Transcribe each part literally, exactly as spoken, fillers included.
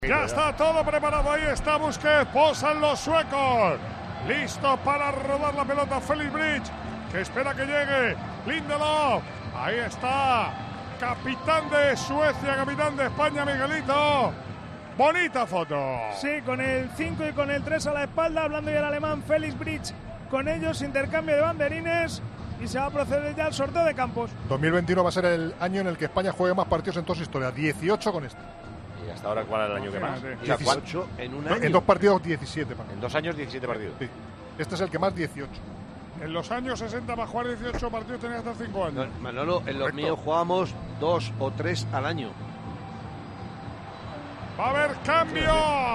Ya está todo preparado, ahí está Busquets, posan los suecos, listo para rodar la pelota Felix Bridge, que espera que llegue Lindelof, ahí está, capitán de Suecia, capitán de España, Miguelito, bonita foto. Sí, con el cinco y con el tres a la espalda, hablando ya el alemán Felix Bridge, con ellos intercambio de banderines y se va a proceder ya al sorteo de campos. dos mil veintiuno va a ser el año en el que España juegue más partidos en toda su historia, dieciocho con este. ¿Y hasta ahora cuál es el año que más? dieciocho en un no, año. En dos partidos diecisiete. Partidos. En dos años diecisiete partidos. Sí. Este es el que más, dieciocho. En los años sesenta para jugar dieciocho partidos tenía hasta cinco años. No, Manolo, en los Correcto. míos jugábamos dos o tres al año. Va a haber cambio.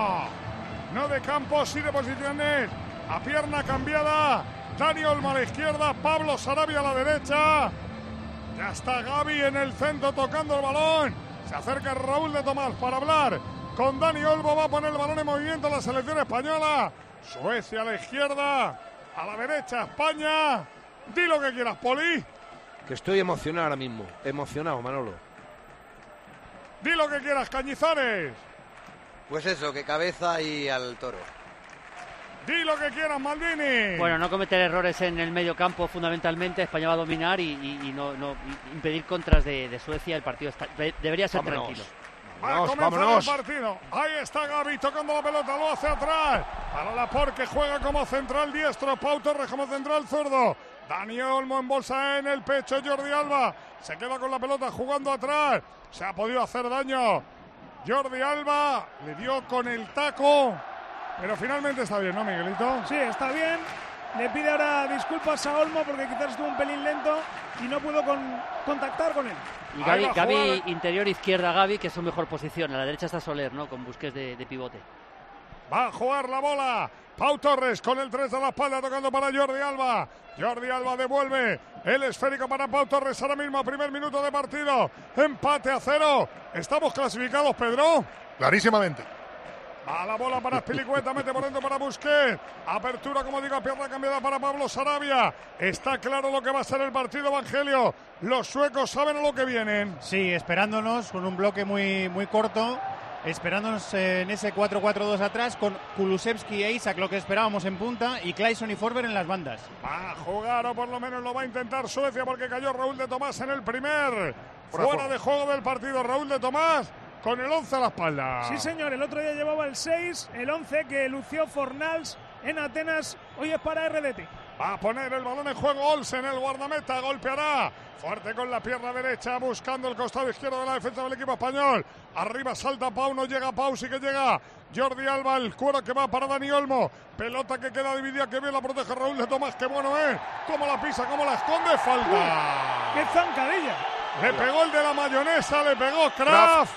No de campos, sí de posiciones. A pierna cambiada. Dani Olmo a la izquierda. Pablo Sarabia a la derecha. Ya está Gavi en el centro tocando el balón. Se acerca Raúl de Tomás para hablar con Dani Olmo. Va a poner el balón en movimiento la selección española. Suecia a la izquierda. A la derecha España. Di lo que quieras, Poli. Que estoy emocionado ahora mismo. Emocionado, Manolo. Di lo que quieras, Cañizares. Pues eso, que cabeza y al toro. Di lo que quieras, Maldini. Bueno, no cometer errores en el medio campo fundamentalmente. España va a dominar y, y, y no, no y impedir contras de, de Suecia. El partido está, de, debería ser Vámonos. tranquilo. Va a comenzar vámonos. el partido. Ahí está Gavi tocando la pelota, lo hace atrás. Para Laporte, que juega como central diestro. Pau Torres como central zurdo. Dani Olmo en bolsa en el pecho. Jordi Alba se queda con la pelota jugando atrás. Se ha podido hacer daño. Jordi Alba le dio con el taco. Pero finalmente está bien, ¿no, Miguelito? Sí, está bien. Le pide ahora disculpas a Olmo porque quizás estuvo un pelín lento y no pudo con, contactar con él. Y Gavi, Gavi interior izquierda, Gavi, que es su mejor posición. A la derecha está Soler, ¿no? Con Busquets de, de pivote. Va a jugar la bola. Pau Torres con el tres a la espalda tocando para Jordi Alba. Jordi Alba devuelve el esférico para Pau Torres ahora mismo, primer minuto de partido. Empate a cero. ¿Estamos clasificados, Pedro? Clarísimamente. A la bola para Spilicueta, mete por dentro para Busquets. Apertura, como digo, a pierna cambiada para Pablo Sarabia. Está claro lo que va a ser el partido, Evangelio. Los suecos saben a lo que vienen. Sí, esperándonos con un bloque muy, muy corto. Esperándonos en ese cuatro cuatro dos atrás con Kulusevski e Isak, lo que esperábamos en punta, y Clayson y Forber en las bandas. Va a jugar, o por lo menos lo va a intentar Suecia, porque cayó Raúl de Tomás en el primer. Fuera de juego del partido, Raúl de Tomás. Con el once a la espalda. Sí, señor, el otro día llevaba el seis, el once que lució Fornals en Atenas, hoy es para R D T. Va a poner el balón en juego Olsen, el guardameta, golpeará. Fuerte con la pierna derecha, buscando el costado izquierdo de la defensa del equipo español. Arriba salta Pau, no llega Pau, sí que llega Jordi Alba, el cuero que va para Dani Olmo. Pelota que queda dividida, que bien la protege Raúl de Tomás, qué bueno es. Cómo la pisa, cómo la esconde, falta. Uh, ¡Qué zancadilla! Le pegó el de la mayonesa, le pegó Kraft.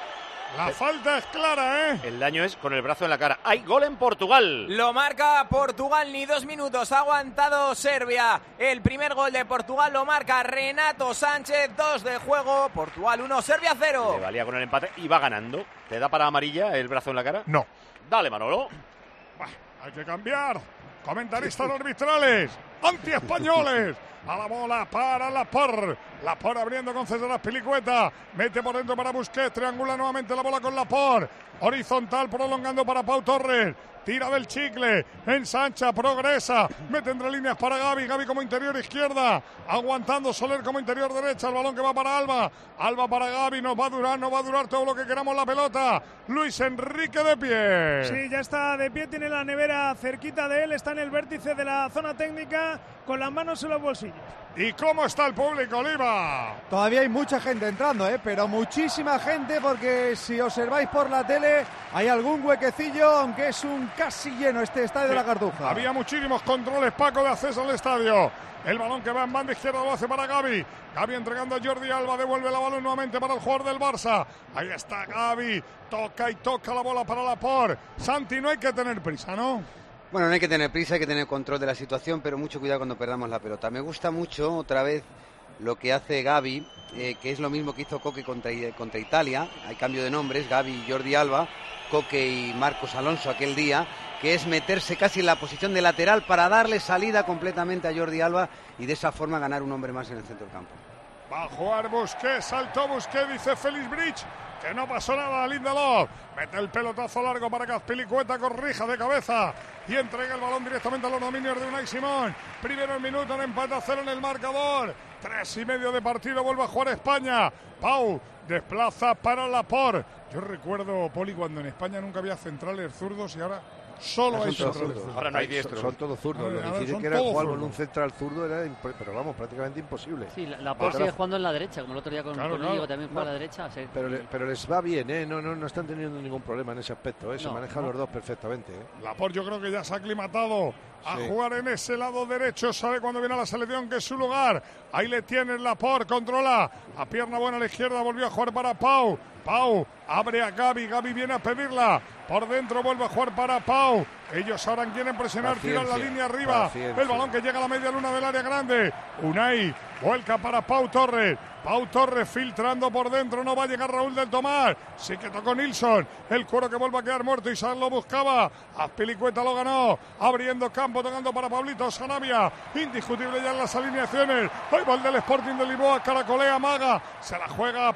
La falta es clara, ¿eh? El daño es con el brazo en la cara. ¡Hay gol en Portugal! Lo marca Portugal, ni dos minutos. Ha aguantado Serbia. El primer gol de Portugal lo marca Renato Sánchez. Dos de juego. Portugal uno, Serbia cero. Le valía con el empate y va ganando. ¿Te da para amarilla el brazo en la cara? No. Dale, Manolo. Bah, hay que cambiar. Comentaristas arbitrales. Anti-españoles. A la bola para Laporte. Laporte abriendo con César Azpilicueta. Mete por dentro para Busquets. Triangula nuevamente la bola con Laporte. Horizontal prolongando para Pau Torres. Tira del chicle. Ensancha, progresa. Mete entre líneas para Gavi. Gavi como interior izquierda. Aguantando Soler como interior derecha. El balón que va para Alba. Alba para Gavi. Nos va a durar, nos va a durar todo lo que queramos la pelota. Luis Enrique de pie. Sí, ya está de pie. Tiene la nevera cerquita de él. Está en el vértice de la zona técnica con las manos en los bolsillos. ¿Y cómo está el público, Oliva? Todavía hay mucha gente entrando, ¿eh? Pero muchísima gente, porque si observáis por la tele hay algún huequecillo, aunque es un casi lleno este estadio sí, de la Cartuja. Había muchísimos controles, Paco, de acceso al estadio. El balón que va en banda izquierda lo hace para Gavi. Gavi entregando a Jordi Alba, devuelve la balón nuevamente para el jugador del Barça. Ahí está Gavi, toca y toca la bola para Laporte. Santi, no hay que tener prisa, ¿no? Bueno, no hay que tener prisa, hay que tener control de la situación, pero mucho cuidado cuando perdamos la pelota. Me gusta mucho, otra vez, lo que hace Gavi, eh, que es lo mismo que hizo Coque contra, contra Italia. Hay cambio de nombres, Gavi y Jordi Alba, Coque y Marcos Alonso aquel día, que es meterse casi en la posición de lateral para darle salida completamente a Jordi Alba y de esa forma ganar un hombre más en el centro del campo. Va a jugar Busquets, saltó Busquets, dice Felix Bridge. que no pasó nada. Lindelof mete el pelotazo largo para que Azpilicueta corrija de cabeza y entrega el balón directamente a los dominios de Unai Simón. Primero el minuto, en empate a cero en el marcador. Tres y medio de partido, vuelve a jugar España. Pau desplaza para Laporte. Yo recuerdo, Poli, cuando en España nunca había centrales zurdos y ahora solo hay centrales zurdos. Ahora no hay diestros. Son, son todos zurdos. Lo difícil que era jugar con un central zurdo era, imp- pero vamos, prácticamente imposible. Sí, Laporte sigue jugando en la derecha, como el otro día con, Claro, con claro. Íñigo también juega No, a la derecha. Sí. Pero, le- pero les va bien, ¿eh? No, no, no están teniendo ningún problema en ese aspecto, ¿eh? Se No, manejan no. los dos perfectamente, ¿eh? Laporte yo creo que ya se ha aclimatado a Sí. jugar en ese lado derecho, sabe cuando viene a la selección que es su lugar. Ahí le tiene Laporte, controla a pierna buena a la izquierda, volvió a jugar para Pau. Pau abre a Gavi, Gavi viene a pedirla. Por dentro vuelve a jugar para Pau. Ellos ahora quieren presionar, Paciencia, tiran la línea arriba. paciencia. El balón que llega a la media luna del área grande. Unai vuelca para Pau Torres. Pau Torres filtrando por dentro, no va a llegar Raúl del Tomás. Sí que tocó Nilsson. El cuero que vuelve a quedar muerto. Isaac lo buscaba. Azpilicueta lo ganó. Abriendo campo, tocando para Pablito Sarabia. Indiscutible ya en las alineaciones. Ahí va el del Sporting de Lisboa. Caracolea, maga. Se la juega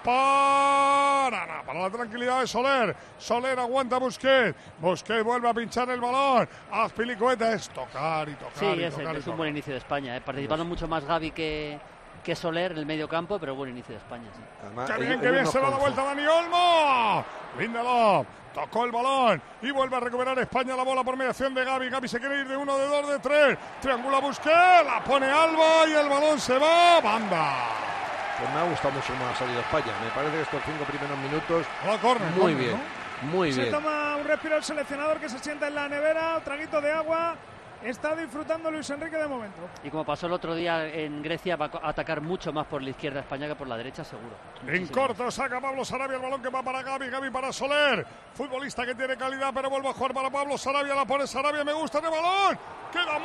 para, para la tranquilidad de Soler. Soler aguanta a Busquets. Busquets vuelve a pinchar el balón. Azpilicueta es tocar y tocar. Sí, y es, tocar y es un tocar. buen inicio de España, ¿eh? Participando mucho más Gavi que, que Soler en el medio campo, pero buen inicio de España, sí. Además, ¡Qué bien, ellos- qué bien! ellos Se nos va la vuelta Dani Olmo. Lindelof tocó el balón y vuelve a recuperar España la bola por mediación de Gavi. Gavi se quiere ir de uno, de dos, de tres. Triangula Busquets, la pone Alba y el balón se va. Banda. Pues me ha gustado mucho cómo ha salido España. Me parece que estos cinco primeros minutos, A la córner, muy córner, bien, ¿no? muy Se bien. toma un respiro el seleccionador que se sienta en la nevera, traguito de agua. Está disfrutando Luis Enrique de momento. Y como pasó el otro día en Grecia, va a atacar mucho más por la izquierda España que por la derecha, seguro. En Muchísimo corto saca Pablo Sarabia el balón que va para Gavi, Gavi para Soler. Futbolista que tiene calidad, pero vuelve a jugar para Pablo Sarabia. La pone Sarabia, me gusta el balón. ¡Queda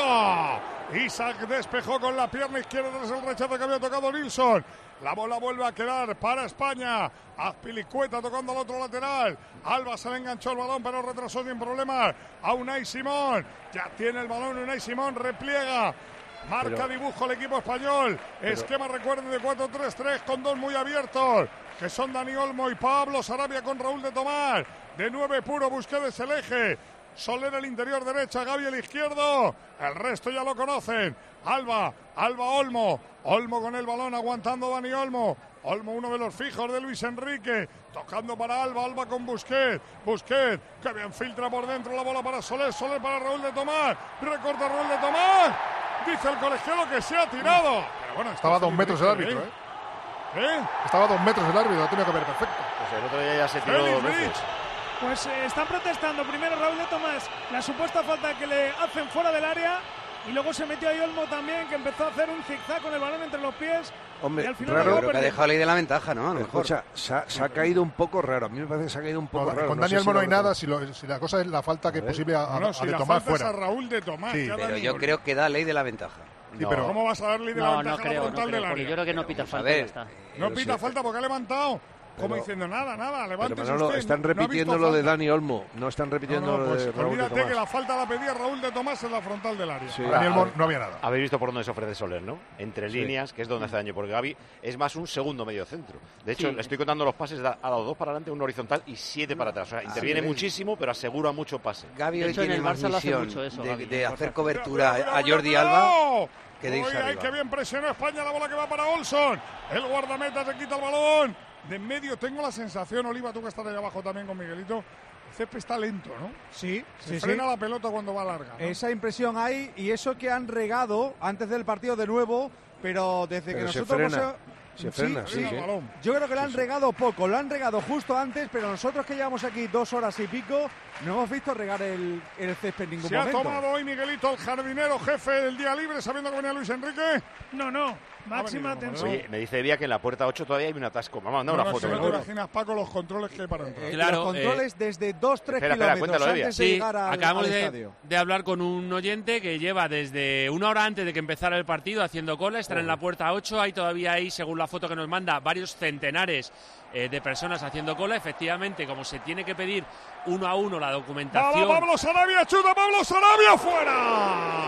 muerto! Isaac despejó con la pierna izquierda tras el rechazo que había tocado Nilsson. La bola vuelve a quedar para España. Azpilicueta tocando al otro lateral. Alba se le enganchó el balón, pero retrasó sin problemas a Unai Simón. Ya tiene el balón Unai Simón, repliega. Marca Pero- dibujo el equipo español. Esquema, recuerden, de cuatro tres tres con dos muy abiertos, que son Dani Olmo y Pablo Sarabia con Raúl de Tomás. De nueve puro, Busquets el eje. Soler el interior derecha, Gavi el izquierdo. El resto ya lo conocen. Alba, Alba Olmo. Olmo con el balón, aguantando Dani Olmo. Olmo, uno de los fijos de Luis Enrique. Tocando para Alba, Alba con Busquets. Busquets, que bien filtra por dentro la bola para Soler. Soler para Raúl de Tomás. Recorta Raúl de Tomás. Dice el colegiado que se ha tirado. Pero bueno, Estaba a dos Felipe metros el Bridge, árbitro, ¿eh? ¿Eh? Estaba a dos metros el árbitro, lo tenía que ver perfecto. Pues el otro día ya se tiró Felipe dos veces. Bridge. Pues eh, están protestando primero Raúl de Tomás la supuesta falta que le hacen fuera del área y luego se metió ahí Olmo también, que empezó a hacer un zigzag con el balón entre los pies. Hombre, y al final raro, acabó Creo que ha perdiendo. dejado ley de la ventaja, ¿no? A lo mejor. Escucha, se ha, se ha caído un poco raro. A mí me parece que se ha caído un poco No, raro. con No Dani sé si Olmo no lo hay recuerdo. nada, si, lo- si la cosa es la falta que es ver. posible a, a- No, no, a si de la Tomás falta es fuera. a Raúl de Tomás. Sí. que a Pero Dani yo Olmo. creo que da ley de la ventaja. Sí, pero ¿Cómo vas a dar ley de la No, ventaja no a la creo, no frontal creo, del porque área? yo creo que no Pero pita vamos a falta y ya ver. está. No Pero pita sí. falta porque ha levantado. Como Pero- diciendo, nada, nada, Pero levántese Manolo, usted. están No- no ha visto repitiendo lo de falta. Dani Olmo. No están No, repitiendo no, lo pues de Raúl de olvídate que Tomás. la falta la pedía Raúl de Tomás en la frontal del área. Sí. Dani Ah, Olmo a ver. no había nada. Habéis visto por dónde se ofrece Soler, ¿no? Entre Sí. líneas, que es donde hace daño, porque Gavi es más un segundo medio centro. De hecho, Sí. le estoy contando los pases, da- ha dado dos para adelante, uno horizontal y siete para atrás. O sea, interviene sí. muchísimo, pero asegura mucho pase. Gavi De hoy hecho, en tiene el más Barça lo hace misión mucho eso, de, Gavi, de en el hacer Barça. cobertura Cuidado, a cuidado, Jordi cuidado. Alba que de Uy, irse ay, arriba. que bien presionó España, la bola que va para Olson. El guardameta se quita el balón. De en medio tengo la sensación, Oliva, tú que estás ahí abajo también con Miguelito, el césped está lento, ¿no? Sí, Se sí, sí. frena la pelota cuando va larga, ¿no? Esa impresión hay y eso que han regado antes del partido de nuevo, pero desde Pero que se nosotros frena. hemos- Se frena, sí, Frena sí. el balón. Yo creo que lo han regado poco, lo han regado justo antes, pero nosotros que llevamos aquí dos horas y pico, no hemos visto regar el, el césped en ningún Se ha momento. tomado hoy Miguelito, el jardinero jefe del día libre, sabiendo que venía Luis Enrique. No, no, máxima venido, tensión. Oye, me dice Evia que en la puerta ocho todavía hay un atasco. Me ha mandado No, una no, foto. si no te seguro. imaginas, Paco, los controles que hay para entrar. Eh, Claro, los controles desde dos tres espera, espera, kilómetros cuéntalo, Evia. antes de Sí, llegar al, acabamos al de, estadio. de hablar con un oyente que lleva desde una hora antes de que empezara el partido haciendo cola, estar en la puerta ocho, hay todavía ahí, según la foto que nos manda, varios centenares eh, de personas haciendo cola. Efectivamente, como se tiene que pedir uno a uno la ¡Vamos, documentación. Pablo Sarabia! ¡Chuta Pablo Sarabia!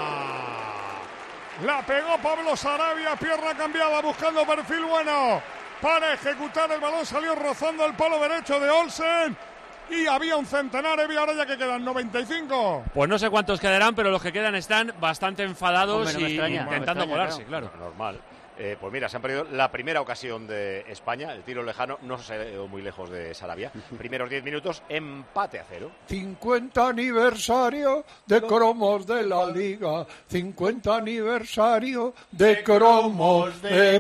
¡Fuera! La pegó Pablo Sarabia, pierna cambiada, buscando perfil bueno. para ejecutar el balón, salió rozando el palo derecho de Olsen y había un centenar, y ahora ya que quedan noventa y cinco. Pues no sé cuántos quedarán, pero los que quedan están bastante enfadados. Hombre, no y extraña, intentando no colarse, claro. claro. Normal. Eh, pues mira, se han perdido la primera ocasión de España, el tiro lejano, no se ha ido muy lejos de Sarabia. Primeros diez minutos, empate a cero. cincuenta aniversario de cromos de la Liga, cincuenta aniversario de cromos de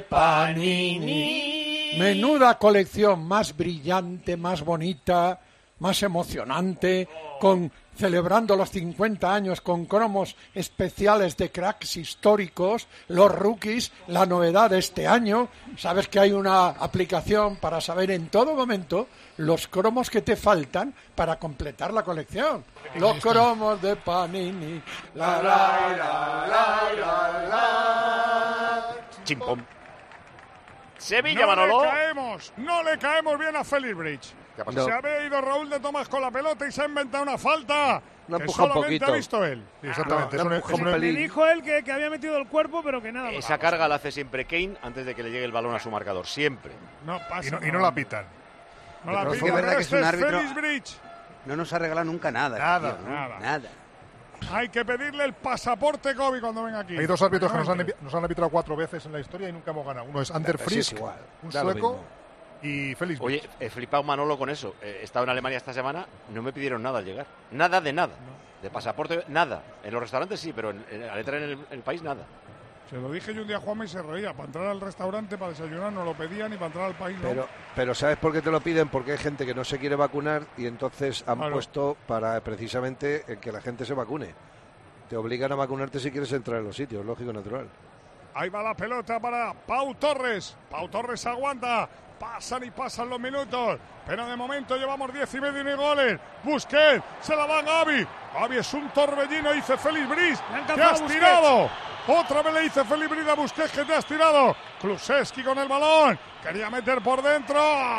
Panini. Menuda colección, más brillante, más bonita, más emocionante, con celebrando los cincuenta años con cromos especiales de cracks históricos, los rookies, la novedad de este año. Sabes que hay una aplicación para saber en todo momento los cromos que te faltan para completar la colección. Los cromos de Panini. La, la, la, la, la, la. Chimpom. Sevilla, no Manolo. No le caemos, no le caemos bien a Félix Bridge. No. Se había ido Raúl de Tomás con la pelota y se ha inventado una falta una que solamente un poquito. ha visto él. Sí, exactamente. Ah, no, es un, un, me dijo él que, que había metido el cuerpo, pero que nada. Esa carga la hace siempre Kane antes de que le llegue el balón a su marcador. Siempre. No pasa y, no, y no la pitan. No la pitan. Es verdad que es un árbitro. No nos ha regalado nunca nada. Nada. Tío, ¿no? Nada. Nada. Hay que pedirle el pasaporte Kobe cuando venga aquí. Hay dos árbitros que nos han, nos han arbitrado cuatro veces en la historia y nunca hemos ganado. Uno es Ander Frisk, es igual, un sueco, y Félix. Oye, he flipado Manolo con eso. He estado en Alemania esta semana, no me pidieron nada al llegar. Nada de nada. No. De pasaporte, nada. En los restaurantes sí, pero en, en, al entrar en el, en el país, nada. Se lo dije yo un día a Juanma y se reía. Para entrar al restaurante, para desayunar, no lo pedían, y para entrar al país pero, no. Pero ¿sabes por qué te lo piden? Porque hay gente que no se quiere vacunar y entonces han claro. puesto para precisamente el que la gente se vacune. Te obligan a vacunarte si quieres entrar en los sitios, lógico y natural. Ahí va la pelota para Pau Torres. Pau Torres aguanta. Pasan y pasan los minutos. Pero de momento llevamos diez y medio ni goles. Busquets, se la va Gavi. Gavi es un torbellino, dice Félix Bris. Te has tirado. Otra vez le dice Félix Bris a Busquets que te has tirado. Kulusevski con el balón. Quería meter por dentro.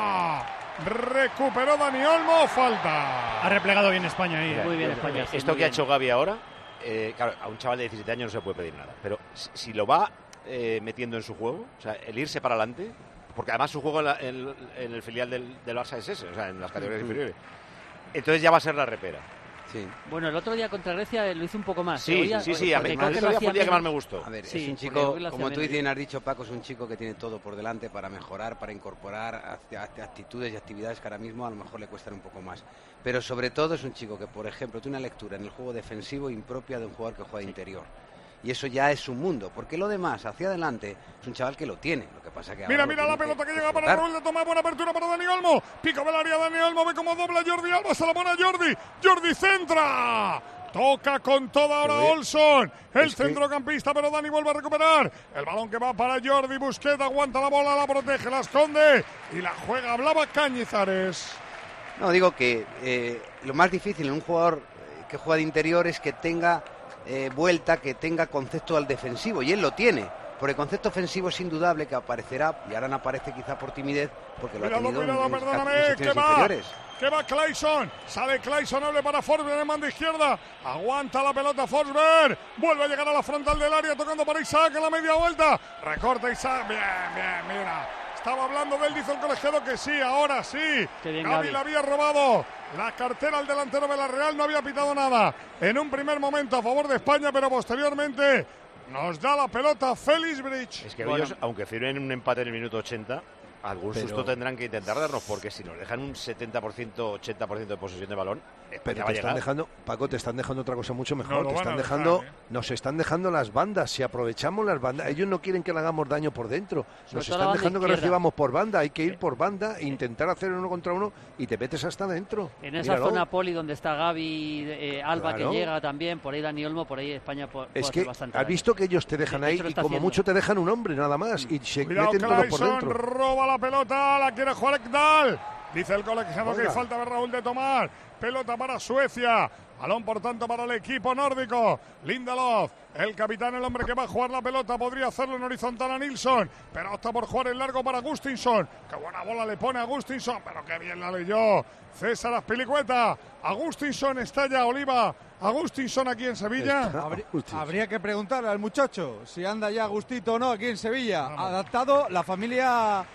Recuperó Dani Olmo. Falta. Ha replegado bien España ahí. ¿eh? Muy bien España. Esto sí, que bien. ha hecho Gavi ahora, eh, claro, a un chaval de diecisiete años no se puede pedir nada. Pero si, si lo va eh, metiendo en su juego, o sea, el irse para adelante, porque además su juego en, la, en, en el filial del, del Barça es ese, o sea, en las categorías mm. inferiores. Entonces ya va a ser la repera. Sí. Bueno, el otro día contra Grecia lo hizo un poco más. Sí, oía, sí, sí, a mí el día fue el día que más me gustó. A ver, sí, es un chico, como tú bien has dicho, Paco, es un chico que tiene todo por delante para mejorar, para incorporar actitudes y actividades que ahora mismo a lo mejor le cuestan un poco más. Pero sobre todo es un chico que, por ejemplo, tiene una lectura en el juego defensivo impropia de un jugador que juega de interior. Y eso ya es un mundo, porque lo demás, hacia adelante, es un chaval que lo tiene. Lo que pasa que mira, mira la pelota que, que llega para Raúl de Tomás, buena apertura para Dani Olmo. Pico del área, Dani Olmo, ve como dobla Jordi Alba, se la pone a Jordi. Jordi centra. Toca con toda ahora Olson, el es centrocampista, que... pero Dani vuelve a recuperar. El balón que va para Jordi, Busquets aguanta la bola, la protege, la esconde y la juega, hablaba Cañizares. No, digo que eh, lo más difícil en un jugador que juega de interior es que tenga eh, vuelta, que tenga concepto al defensivo, y él lo tiene. Por el concepto ofensivo es indudable que aparecerá, y ahora no aparece quizá por timidez, porque lo cuidado, ha tenido cuidado, en, en perdóname, que va, inferiores. que va Clayson, sale Clayson, hable para Forsberg en mano izquierda, aguanta la pelota Forsberg, vuelve a llegar a la frontal del área, tocando para Isaac en la media vuelta, recorta Isaac, bien, bien, mira, estaba hablando de él, dice el colegiado que sí, ahora sí, bien, Gavi, Gavi le había robado la cartera al delantero de la Real, no había pitado nada, en un primer momento a favor de España, pero posteriormente nos da la pelota Félix Bridge. Es que bueno. ellos, aunque firmen un empate en el minuto ochenta, algún pero... susto tendrán que intentar darnos, porque si nos dejan un setenta por ciento, ochenta por ciento de posesión de balón, pero te están dejando, Paco, te están dejando otra cosa mucho mejor. No, te están dejando, dejar, ¿eh? Nos están dejando las bandas. Si aprovechamos las bandas, ellos no quieren que le hagamos daño por dentro. Nos están dejando que recibamos por banda. Hay que ir por banda e intentar hacer uno contra uno y te metes hasta adentro. En esa Míralo. zona poli donde está Gavi, eh, Alba claro. que llega también, por ahí Dani Olmo, por ahí España puede es que bastante. Has daño. visto que ellos te dejan ahí y como haciendo. mucho te dejan un hombre nada más y se Cuidado, meten todos por dentro. Roba la pelota, la quiere jugar Ekdal. Dice el colegiado que hay falta de Raúl de Tomás. Pelota para Suecia. Balón, por tanto, para el equipo nórdico. Lindelof, el capitán, el hombre que va a jugar la pelota. Podría hacerlo en horizontal a Nilsson, pero opta por jugar en largo para Gustinson. Qué buena bola le pone a Gustinson, pero qué bien la leyó César Azpilicueta. Agustinson está ya, Oliva. Agustinson aquí en Sevilla. Habría, habría que preguntarle al muchacho si anda ya Agustito o no aquí en Sevilla. Vamos. Adaptado, la familia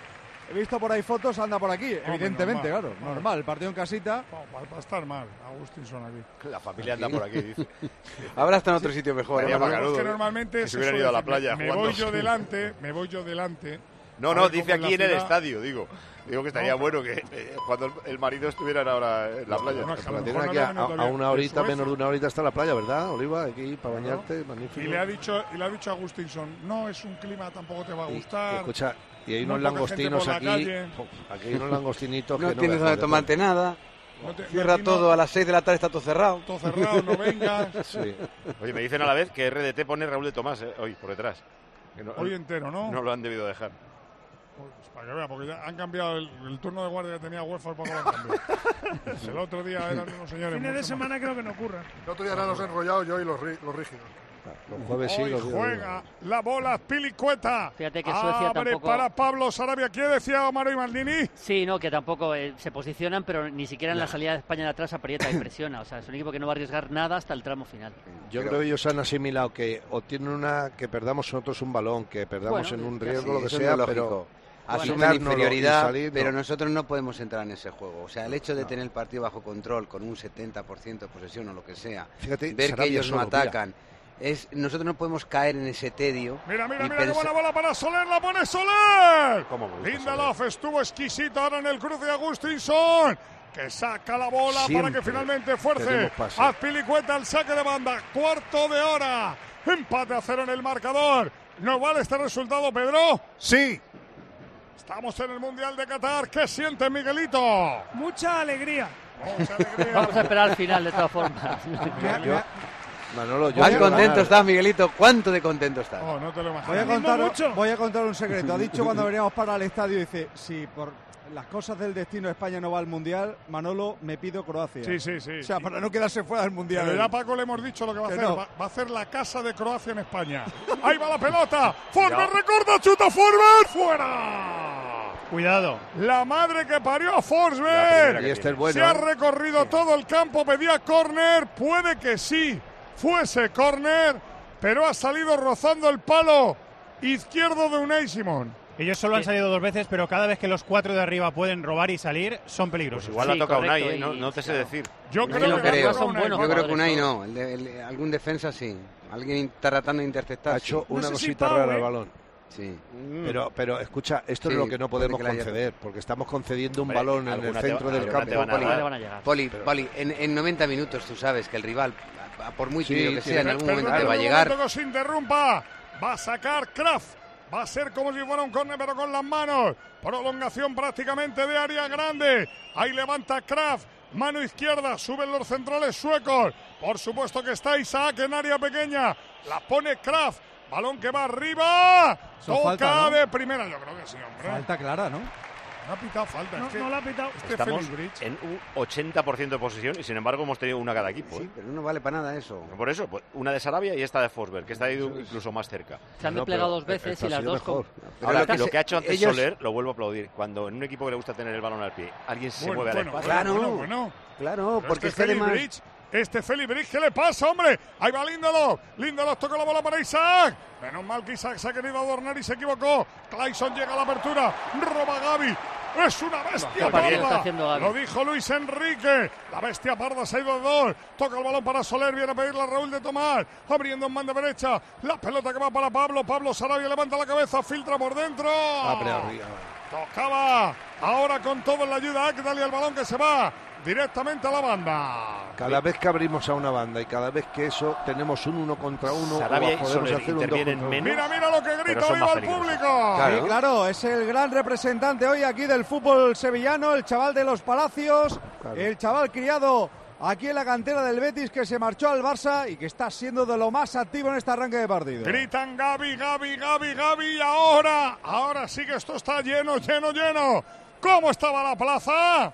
he visto por ahí fotos, anda por aquí, Hombre, evidentemente, normal, claro, normal. normal, el partido en casita. Va a estar mal, Agustinson aquí. La familia anda por aquí, dice. Ahora está en otro sitio mejor. Sería ¿eh? bacanudo, Es que ¿eh? normalmente Que es se hubieran eso ido a la de decir, playa me jugando. voy yo delante, me voy yo delante. No, a no, ver dice cómo es la aquí en el ciudad. estadio, digo. Digo que estaría No, bueno que eh, cuando el, el marido estuvieran ahora en la playa. No, es que a lo La mejor tienen no aquí le a, ha venido a- a todavía una de horita, Suecia. menos de una horita está la playa, ¿verdad, Oliva? Aquí para bañarte, magnífico. Y le ha dicho, y le ha dicho a Agustinson, no es un clima, tampoco te va a Y- gustar. y escucha, y hay no unos poca gente langostinos por la aquí, calle. aquí hay unos langostinitos No que no tienes veas, donde de tomarte nada. No te- Cierra aquí no- todo a las seis de la tarde, está todo cerrado. Todo cerrado, no vengas. todo. Sí. Oye, me dicen a la vez que R D T pone Raúl de Tomás eh, hoy, por detrás. Que no, Hoy entero, ¿no? no lo han debido dejar. Pues para que vea, porque ya han cambiado el, el turno de guardia que tenía UEFA, poco lo han cambiado. El otro día eran unos señores. Fines de mucho semana creo que no ocurra. El otro día eran los enrollados yo y los, ri- los rígidos. Los jueves sí, Hoy los días juega la bola Pilicueta. Fíjate que Suecia Abre tampoco- para Pablo Sarabia. ¿Qué decía Mario Maldini? Sí, no, que tampoco eh, se posicionan, pero ni siquiera en la salida de España de atrás aprieta y presiona. O sea, es un equipo que no va a arriesgar nada hasta el tramo final. Yo creo que ellos han asimilado que o tienen una, que perdamos nosotros un balón, que perdamos Bueno, en un sí, riesgo, Sí, lo que eso es sea, lo pero lógico. Asumen quitárnoslo y inferioridad, salir, pero no. nosotros no podemos entrar en ese juego. O sea, el hecho de tener el partido bajo control con un setenta por ciento de posesión o lo que sea, Fíjate, ver que Sarabia ellos no solo, mira. atacan, es nosotros no podemos caer en ese tedio. Mira, mira, y mira qué pensa- buena bola para Soler. La pone Soler. ¿Cómo me gusta Lindelof estuvo exquisito ahora en el cruce de Agustinson, que saca la bola Siempre para que finalmente fuerce tenemos pase. a Pilicueta el saque de banda. Cuarto de hora. Empate a cero en el marcador. ¿No vale este resultado, Pedro? Sí. Estamos en el Mundial de Qatar. ¿Qué siente Miguelito? Mucha alegría. Mucha alegría. Vamos a esperar al final, de todas formas. Yo- Manolo, yo ¿Cuán quiero contento ganar. estás, Miguelito? ¿Cuánto de contento estás? Oh, no te lo Voy a, imaginas. contar, mucho. voy a contar un secreto. Ha dicho cuando veníamos para el estadio, dice, si por las cosas del destino España no va al Mundial, Manolo, me pido Croacia. Sí, sí, sí. O sea, para no quedarse fuera del Mundial. Pero ya a Paco le hemos dicho lo que va a Que hacer. no. Va, va a hacer la casa de Croacia en España. Ahí va la pelota. Forber Ya. recorta, chuta Forber. ¡Fuera! Cuidado. La madre que parió a La primera Forsberg. que Y este es tiene. bueno. Se ha ¿eh? recorrido todo el campo, pedía córner. Puede que sí fuese córner, pero ha salido rozando el palo izquierdo de Unai Simón. Ellos solo han salido dos veces, pero cada vez que los cuatro de arriba pueden robar y salir, son peligrosos. Pues igual Sí, la toca correcto, Unai, ¿eh? no, y- no te sé claro. decir. Yo Yo creo no que creo. la toca Son Unai. buenos Yo creo que jugadores Unai todos. no, el de- el- algún defensa sí. Alguien está tratando de interceptar. Ha sí. hecho una sé si cosita Pau, rara ¿eh? al balón. Sí. Pero, pero escucha, esto Sí, es lo que no puede podemos que la haya conceder, porque estamos concediendo un Hombre, balón en el alguna te- centro del alguna te campo. van a Igual dar. le van a llegar. Poli, Pero- Poli, en, en noventa minutos tú sabes que el rival, a- a- por muy Sí, tímido que tiene- sea, en algún momento Perdonad te va a un llegar. momento que se interrumpa. Va a sacar Kraft. Va a ser como si fuera un córner, pero con las manos. Prolongación prácticamente de área grande. Ahí levanta Kraft. Mano izquierda. Suben los centrales suecos. Por supuesto que está Isaac en área pequeña. La pone Kraft. Balón que va arriba. Eso Toca falta, ¿no? de primera. Yo creo que sí, hombre. Falta clara, ¿no? No ha pitado falta. No, es que no la ha pitado. este Estamos Félix Bridge. en un ochenta por ciento de posesión y sin embargo hemos tenido una cada equipo. ¿eh? Sí, pero no vale para nada eso. Por eso, pues, una de Sarabia y esta de Forsberg, que está ahí incluso más cerca. Se han No, desplegado pero dos veces esto y ha las sido dos con... mejor. Pero Ahora, lo que lo se- que ha hecho antes ellos- Soler, lo vuelvo a aplaudir. Cuando en un equipo que le gusta tener el balón al pie, alguien se Bueno, mueve al bueno, espacio. Claro. bueno, bueno. Claro, Pero porque este es que Félix además... Bridge, este Félix Bridge, ¿qué le pasa, hombre? Ahí va Lindelof. Lindelof toca la bola para Isaac. Menos mal que Isaac se ha querido adornar y se equivocó. Clayson llega a la apertura. Roba Gavi. Es una bestia Qué partido está parda. haciendo Gavi. Lo dijo Luis Enrique. La bestia parda se ha ido de dos. Toca el balón para Soler. Viene a pedirle a Raúl de Tomás. Abriendo en banda derecha. La pelota que va para Pablo. Pablo Sarabia levanta la cabeza. Filtra por dentro. Abre arriba. Tocaba. Ahora con todo en la ayuda Akdal y el balón que se va directamente a la banda. Cada vez que abrimos a una banda y cada vez que eso tenemos un uno contra uno, Sarabia y o podemos Soler hacer un dos intervienen contra uno. menos. Mira, mira lo que Pero grita son viva más el peligrosos. público. Claro. Sí, claro, es el gran representante hoy aquí del fútbol sevillano, el chaval de los Palacios, Claro. el chaval criado aquí en la cantera del Betis que se marchó al Barça y que está siendo de lo más activo en este arranque de partido. Gritan Gavi, Gavi, Gavi, Gavi. Y ahora, ahora sí que esto está lleno, lleno, lleno. ¿Cómo estaba la plaza?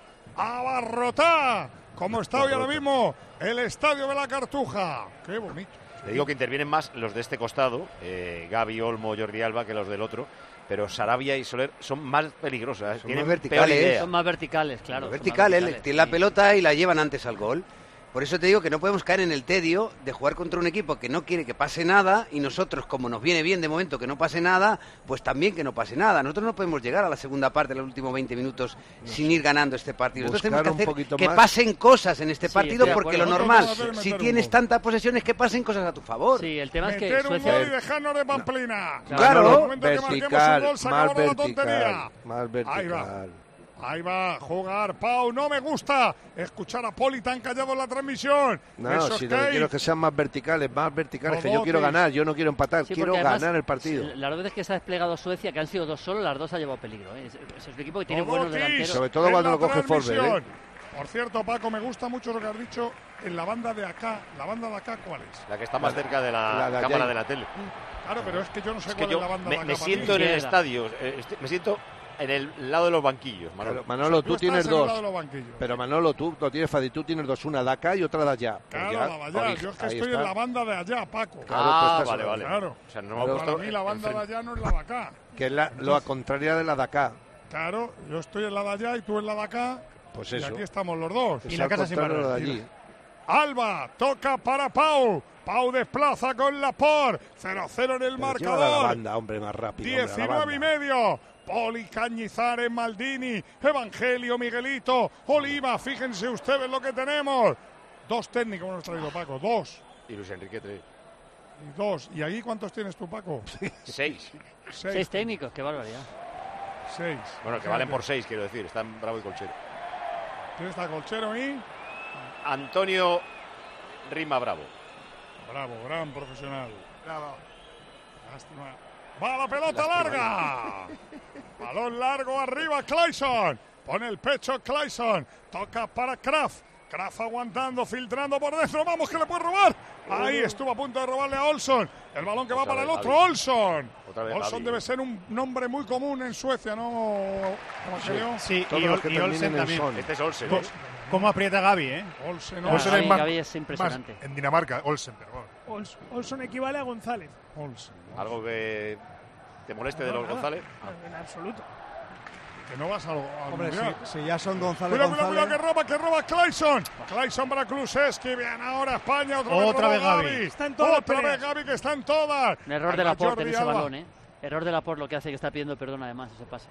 Abarrotada. ¿Cómo está hoy ahora mismo el estadio de la Cartuja? Qué bonito. Te digo que intervienen más los de este costado, eh, Gavi, Olmo, Jordi Alba, que los del otro. Pero Sarabia y Soler son más peligrosos. ¿eh? Son Tienen más verticales. peor idea. Son más verticales, claro. Los son más verticales, verticales, tienen la sí. pelota y la llevan antes al gol. Por eso te digo que no podemos caer en el tedio de jugar contra un equipo que no quiere que pase nada y nosotros, como nos viene bien de momento que no pase nada, pues también que no pase nada. Nosotros no podemos llegar a la segunda parte, los últimos veinte minutos, no sin ir ganando este partido. Nosotros tenemos que hacer que más. pasen cosas en este sí, partido porque lo normal, si tienes tantas posesiones, que pasen cosas a tu favor. Sí, el tema es que meter un Suecia... gol y dejarnos de Pamplina. No. Claro. Vertical, gol, más vertical, más vertical. Ahí va. Ahí va a jugar Pau. No me gusta escuchar a Poli tan callado en la transmisión. No, Eso si es lo que que quiero es que sean más verticales, más verticales, no, que yo quiero ganar, yo no quiero empatar, sí, quiero además, ganar el partido. Las veces que se ha desplegado Suecia, que han sido dos solo, las dos ha llevado peligro. ¿eh? Es, es un equipo que tiene buenos delanteros. Sobre todo cuando lo coge Forber. ¿eh? Por cierto, Paco, me gusta mucho lo que has dicho en la banda de acá. ¿La banda de acá cuál es? La que está más la, cerca de la, la de cámara allá. de la tele. Claro, pero es que yo no sé es cuál yo es la banda me, de acá. Me siento en el estadio, eh, me siento en el lado de los banquillos, Manolo. Claro, Manolo, tú, tú tienes dos. De pero Manolo, tú lo tienes fácil, tú tienes dos, una de acá y otra de allá. Claro, ya, la de allá. Yo es que estoy está. en la banda de allá, Paco. Claro, ah, vale, vale. Claro. O sea, no claro, me para mí la banda de allá no es la de acá. Que es la, lo contraria de la de acá. Claro, yo estoy en la de allá y tú en la de acá. Pues eso. Y aquí estamos los dos. Y la casa sin de allí. Alba, toca para Pau. Pau desplaza con Laporte. cero cero en el Pero marcador. La banda, hombre, más rápido. diecinueve hombre, y medio. Poli, Cañizares, Maldini, Evangelio, Miguelito, Oliva. Fíjense ustedes lo que tenemos. Dos técnicos nos ha traído, Paco. Dos. Y Luis Enrique tres. Y dos. ¿Y ahí cuántos tienes tú, Paco? Seis. Seis. Seis técnicos, qué barbaridad. Seis. Bueno, que Fíjate. valen por seis, quiero decir. Están Bravo y Colchero. ¿Quién está Colchero y? Antonio Rima Bravo. Bravo, gran profesional. Bravo. Lástima. Va la pelota Lástima. larga. Balón largo arriba, Clayson. Pone el pecho Clayson. Toca para Kraft. Kraft aguantando, filtrando por dentro. Vamos, que le puede robar. Ahí estuvo a punto de robarle a Olson. El balón que va Otra para el vez, otro, Javi. Olson. Otra vez, Olson Javi. debe ser un nombre muy común en Suecia, ¿no? Sí, sí, todos y, los que y Olsen también. Son. Este es Olsen. ¿Cómo, ¿Cómo aprieta Gaby, eh? Olsen, Claro, Olsen Gaby, es más, Gaby es impresionante. Más en Dinamarca, Olsen, pero bueno. Olson, Olson equivale a González. Olsen. Algo que te moleste No, de los nada. González. En absoluto. Que no vas al, al Hombre, mundial. si, si ya son González, Cuidado, cuidado, González. cuidado, que roba, que roba Clayson. Clayson para Kulusevski. Bien, ahora España. Otra, Otra vez, vez Gaby. Gaby. Está en todas Otra las vez peleas. Gaby, que está en todas. Un error Ahí de va Laporte en Jordi ese Alba. balón, ¿eh? Error de Laporte lo que hace que está pidiendo perdón además, ese pase.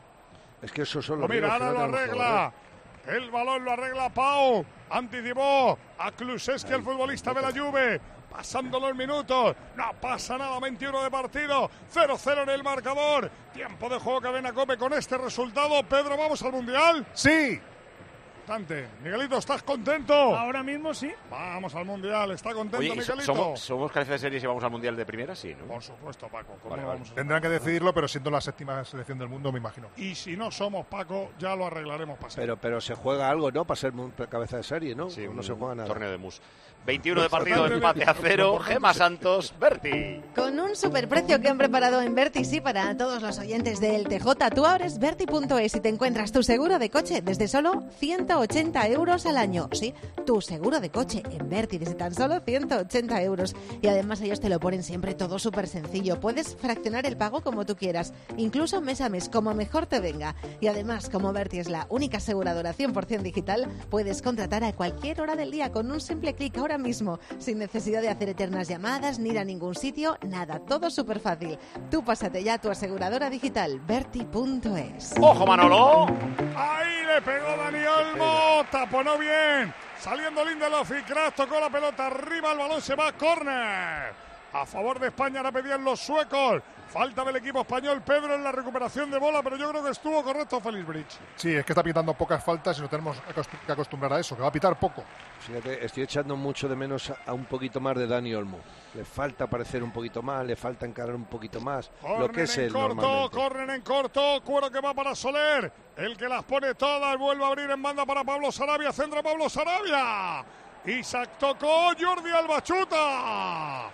Es que esos son Pues los mira, riesgos ahora que lo no tenemos arregla. que correr. El balón lo arregla Pau. Anticipó a Kulusevski, el futbolista de la Juve. Pasando los minutos. No pasa nada. veintiuno de partido. cero cero en el marcador. Tiempo de juego Cadena COPE con este resultado. Pedro, ¿vamos al Mundial? Sí. Bastante. Miguelito, ¿estás contento? Ahora mismo sí. Vamos al Mundial. ¿Está contento, Oye, ¿y so- Miguelito? ¿somos, ¿somos cabeza de serie si vamos al Mundial de primera? Sí, ¿no? Por supuesto, Paco. ¿cómo Vale, no vale. vamos a- Tendrán que decidirlo, pero siendo la séptima selección del mundo, me imagino. Y si no somos, Paco, ya lo arreglaremos pasado. Pero, pero se juega algo, ¿no? Para ser un- cabeza de serie, ¿no? Sí, ¿O no un se juega nada? torneo de mus. veintiuno de Lo partido, importante- empate a cero. lo importante- Gema Santos, Berti. Con un superprecio que han preparado en Verti, sí, para todos los oyentes del T J, tú abres verti punto es y te encuentras tu seguro de coche desde solo ciento ochenta euros al año. Sí, tu seguro de coche en Verti desde tan solo ciento ochenta euros. Y además ellos te lo ponen siempre todo súper sencillo. Puedes fraccionar el pago como tú quieras, incluso mes a mes, como mejor te venga. Y además, como Verti es la única aseguradora cien por ciento digital, puedes contratar a cualquier hora del día con un simple clic ahora mismo, sin necesidad de hacer eternas llamadas, ni ir a ningún sitio, nada, todo súper fácil. Tú pásate ya a tu aseguradora digital, verti punto es. ¡Ojo, Manolo! Ahí le pegó Dani Olmo, taponó bien, saliendo Lindelof y Kraft tocó la pelota arriba, el balón se va a córner. A favor de España la pedían los suecos. Falta del equipo español, Pedro, en la recuperación de bola, pero yo creo que estuvo correcto Félix Bridge. Sí, es que está pitando pocas faltas y nos tenemos que acostumbrar a eso, que va a pitar poco. Fíjate, estoy echando mucho de menos a, a un poquito más de Dani Olmo. Le falta parecer un poquito más, le falta encarar un poquito más. Corren lo que es en él corto, normalmente. corren en corto, cuero que va para Soler, el que las pone todas, vuelve a abrir en banda para Pablo Sarabia, centra Pablo Sarabia. Isaac tocó, Jordi Alba chuta.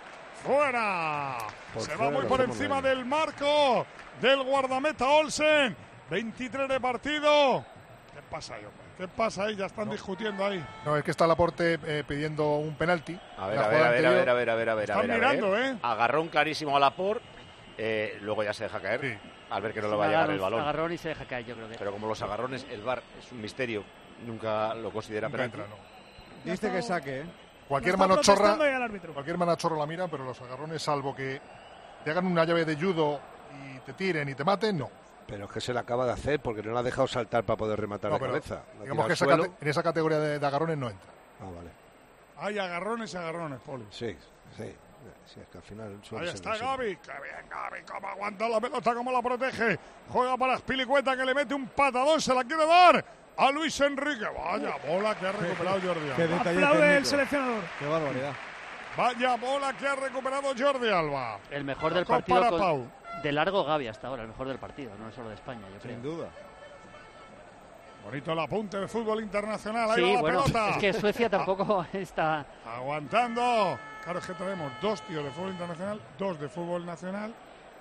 Fuera. Por Se fuera va muy lo por hacemos encima bien. del marco del guardameta Olsen. veintitrés de partido. ¿Qué pasa ahí, hombre? ¿Qué pasa ahí? Ya están No. discutiendo ahí. No, es que está Laporte eh, pidiendo un penalti. A ver, La a ver, jugada a ver, a ver, anterior. a ver, a ver, a ver, a Están ver, a ver. mirando, ¿eh? Agarrón clarísimo a Laporte, eh, luego ya se deja caer, Sí. al ver que no le Un va a llegar agarrón- el balón. Agarrón y se deja caer, yo creo que. Pero como los agarrones, el V A R es un misterio, nunca lo considera Nunca penalti. entra, no. Dice que saque, ¿eh? Cualquier Está mano chorra, protestando ya el árbitro. cualquier mano chorra la mira, pero los agarrones, salvo que te hagan una llave de judo y te tiren y te maten, no. Pero es que se la acaba de hacer porque no la ha dejado saltar para poder rematar No, la pero cabeza. La digamos tira que al esa suelo. cate- en esa categoría de, de agarrones no entra. Ah, vale. Hay agarrones y agarrones, Poli. Sí, sí. Sí, es que al final suele Ahí ser está así. Gavi. Qué bien, Gavi. Cómo aguanta la pelota, cómo la protege. Juega para Spilicueta, que le mete un patadón. Se la quiere dar a Luis Enrique. Vaya bola que ha recuperado Jordi Qué Alba. detalle Aplaude el técnico. seleccionador. Qué barbaridad. Vaya bola que ha recuperado Jordi Alba. El mejor del Tocó partido para con- Pau. de largo Gavi hasta ahora, el mejor del partido, no solo de España, yo creo. Sin duda. Bonito el apunte de fútbol internacional. Ahí Sí, va la bueno, pelota. es que Suecia tampoco está... Aguantando. Claro, es que tenemos dos tíos de fútbol internacional, dos de fútbol nacional,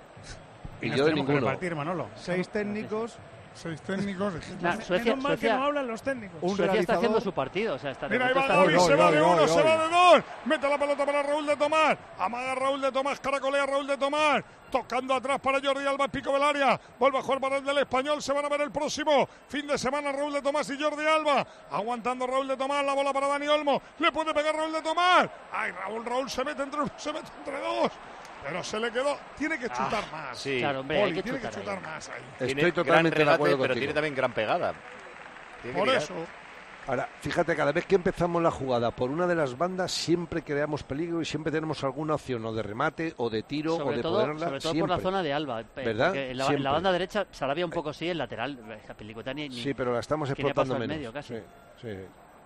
Y yo de ninguno. repartir, Manolo. Seis técnicos. seis técnicos. Nah, Menos Suecia, mal que Suecia- no hablan los técnicos. Un Suecia está realizador. haciendo su partido, o sea, está de Mira, ahí momento va está Gavi, Gol, se gol, va de gol, uno, gol, se gol. va de dos. Mete la pelota para Raúl de Tomás. Amaga Raúl de Tomás, caracolea Raúl de Tomás. Tocando atrás para Jordi Alba, pico del área. Vuelve a jugar para el del Español. Se van a ver el próximo fin de semana Raúl de Tomás y Jordi Alba. Aguantando Raúl de Tomás, la bola para Dani Olmo. Le puede pegar Raúl de Tomás. Ay, Raúl, Raúl se mete entre, se mete entre dos. Pero se le quedó. Tiene que chutar más. Sí. Claro, hombre, Poli, hay que tiene chutar que chutar ahí. más ahí. Tiene Estoy gran totalmente de regate, acuerdo pero contigo. tiene también gran pegada. Tiene que Por llegar. eso. Ahora, fíjate, cada vez que empezamos la jugada por una de las bandas siempre creamos peligro y siempre tenemos alguna opción o de remate o de tiro o Sobre de todo, poderla. sobre todo siempre. por la zona de Alba. eh, ¿Verdad? Porque en la, en Siempre. la banda derecha, Sarabia un poco sí, el lateral, la Pilicueta ni, ni- Sí, pero la estamos que ni ha explotando pasado el menos. medio casi. Sí, sí.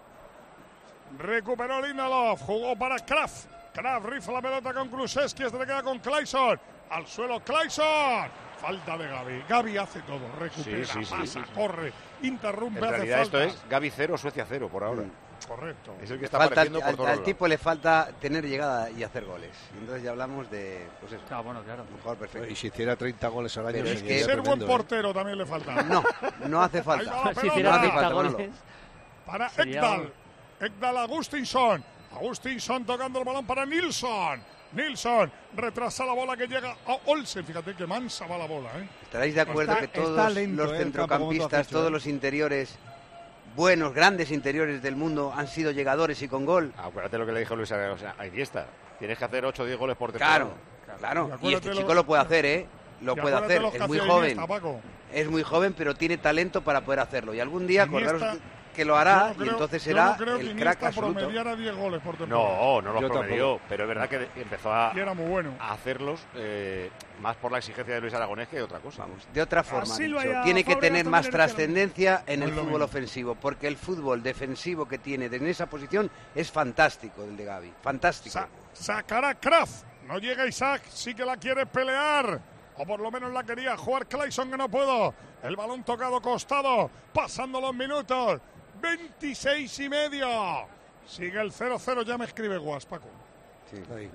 Recuperó Lindelof, jugó para Kraft. Kraft rifa la pelota con Kulusevski, este le queda con Clayson. Al suelo Clayson. Falta de Gavi. Gavi hace todo, recupera, Sí, sí, sí, pasa, sí. corre, interrumpe, En hace realidad esto falta. es Gavi cero, Suecia cero por ahora. Correcto. Es el que está Falta al, apareciendo por al- todos al lados. tipo le falta tener llegada y hacer goles. Y entonces ya hablamos de, pues eso, Claro, bueno, claro. un jugador perfecto. Y si hiciera treinta goles al año Pero es sería que- Ser buen tremendo, ¿eh? portero también le falta. No, no hace Ahí va falta. la Si pelota. hiciera No hace treinta falta, Manolo. goles, Para Sería Ekdal. un- Ekdal Agustinson. Agustinson tocando el balón para Nilsson. Nilsson retrasa la bola que llega a Olsen. Fíjate que mansa va la bola, ¿eh? ¿Estaréis de acuerdo Está- que está todos lento, los eh, el campo, como tú has centrocampistas, dicho, todos eh. los interiores, buenos, grandes interiores del mundo, han sido llegadores y con gol? Acuérdate lo que le dijo Luis Aragonés a Iniesta. Tienes que hacer ocho o diez goles por temporada. Claro, claro. Y Y acuérdate este lo- chico lo puede hacer, ¿eh? Lo Y puede acuérdate hacer. los que Es muy hacía joven. Iniesta, Paco. Es muy joven, pero tiene talento para poder hacerlo. Y algún día, Iniesta- acordaros que lo hará Yo no y creo- entonces yo será no creo que el Iniesta crack absoluto. promediara diez goles por temporada. No, no Yo los promedió, tampoco. pero es verdad que empezó a, Y era muy bueno. a hacerlos eh, más por la exigencia de Luis Aragonés que otra cosa. Vamos, de otra forma, Silva dicho, y a tiene que Fábregas tener también más le metieron. trascendencia en No el es lo fútbol mismo. ofensivo, porque el fútbol defensivo que tiene en esa posición es fantástico, el de Gavi, fantástico. Sa- sacará Kraft. No llega Isaac, sí que la quiere pelear. O por lo menos la quería jugar Clayson, que no puedo. El balón tocado costado. Pasando los minutos. veintiséis y medio. Sigue el cero cero. Ya me escribe Guas, Paco. Sí. Ahí.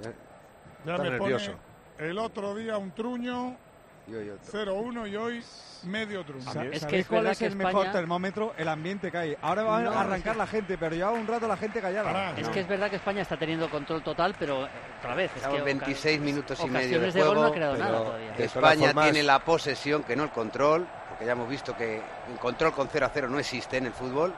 Ya Está me nervioso. pone el otro día un truño. Yo, yo, cero uno y hoy medio truño. Sa- Es que ¿Sabéis es cuál verdad es que el mejor España- termómetro? El ambiente que hay. Ahora va No, a arrancar la gente, pero lleva un rato la gente callada. Pará, es no. que es verdad que España está teniendo control total, pero eh, otra vez. Es Llevamos que veintiséis minutos y medio de ocasiones de gol no juego, ha creado pero- nada todavía. De todas España formas- tiene la posesión, que no el control, porque ya hemos visto que el control con cero a cero no existe en el fútbol.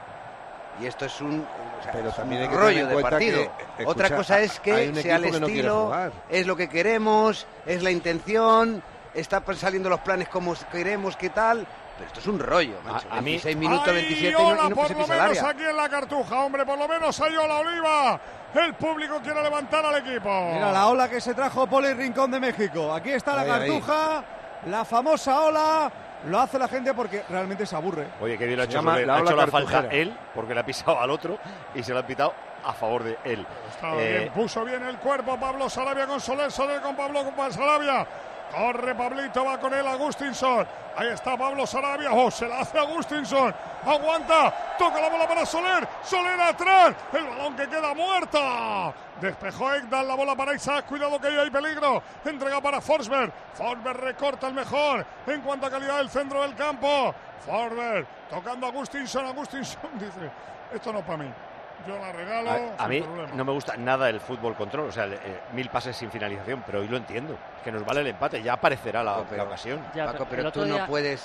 Y esto es un, o sea, Pero es también un hay que tener rollo en de cuenta partido. que, escucha, Otra cosa es hay que un sea el equipo que no quiere estilo, jugar. es lo que queremos, es la intención, está saliendo los planes como queremos, qué tal. Pero esto es un rollo, macho. A- a mí- veintiséis minutos, ¡Ay, veintisiete y no, Ola, y no por se lo pisa el menos área. aquí en la Cartuja, hombre, por lo menos hay Ola Oliva. El público quiere levantar al equipo. Mira la ola que se trajo Poli Rincón de México. Aquí está la Ahí, Cartuja, la famosa ola. Lo hace la gente porque realmente se aburre. Oye, qué bien lo ha Se hecho, llama Soler. la Ha hecho ola la falta cartujera. él, porque le ha pisado al otro y se lo han pitado a favor de él. Estaba Eh, bien, puso bien el cuerpo Pablo Sarabia con Soler, Soler con Pablo con Sarabia. Corre Pablito, va con él Agustinson. Ahí está Pablo Sarabia. Oh, se la hace Agustinson. Aguanta. Toca la bola para Soler. Soler atrás. El balón que queda muerta. Despejó Ekdal la bola para Isaac. Cuidado que ahí hay peligro. Entrega para Forsberg. Forsberg recorta el mejor en cuanto a calidad del centro del campo. Forsberg tocando a Agustinson. Agustinson dice: esto no es para mí. Yo la regalo. A, a sin mí problema. no me gusta nada el fútbol control, o sea, el, eh, mil pases sin finalización, pero hoy lo entiendo, que nos vale el empate, ya aparecerá la, No, pero- la ocasión. Ya, Paco, pero el pero otro tú día- no puedes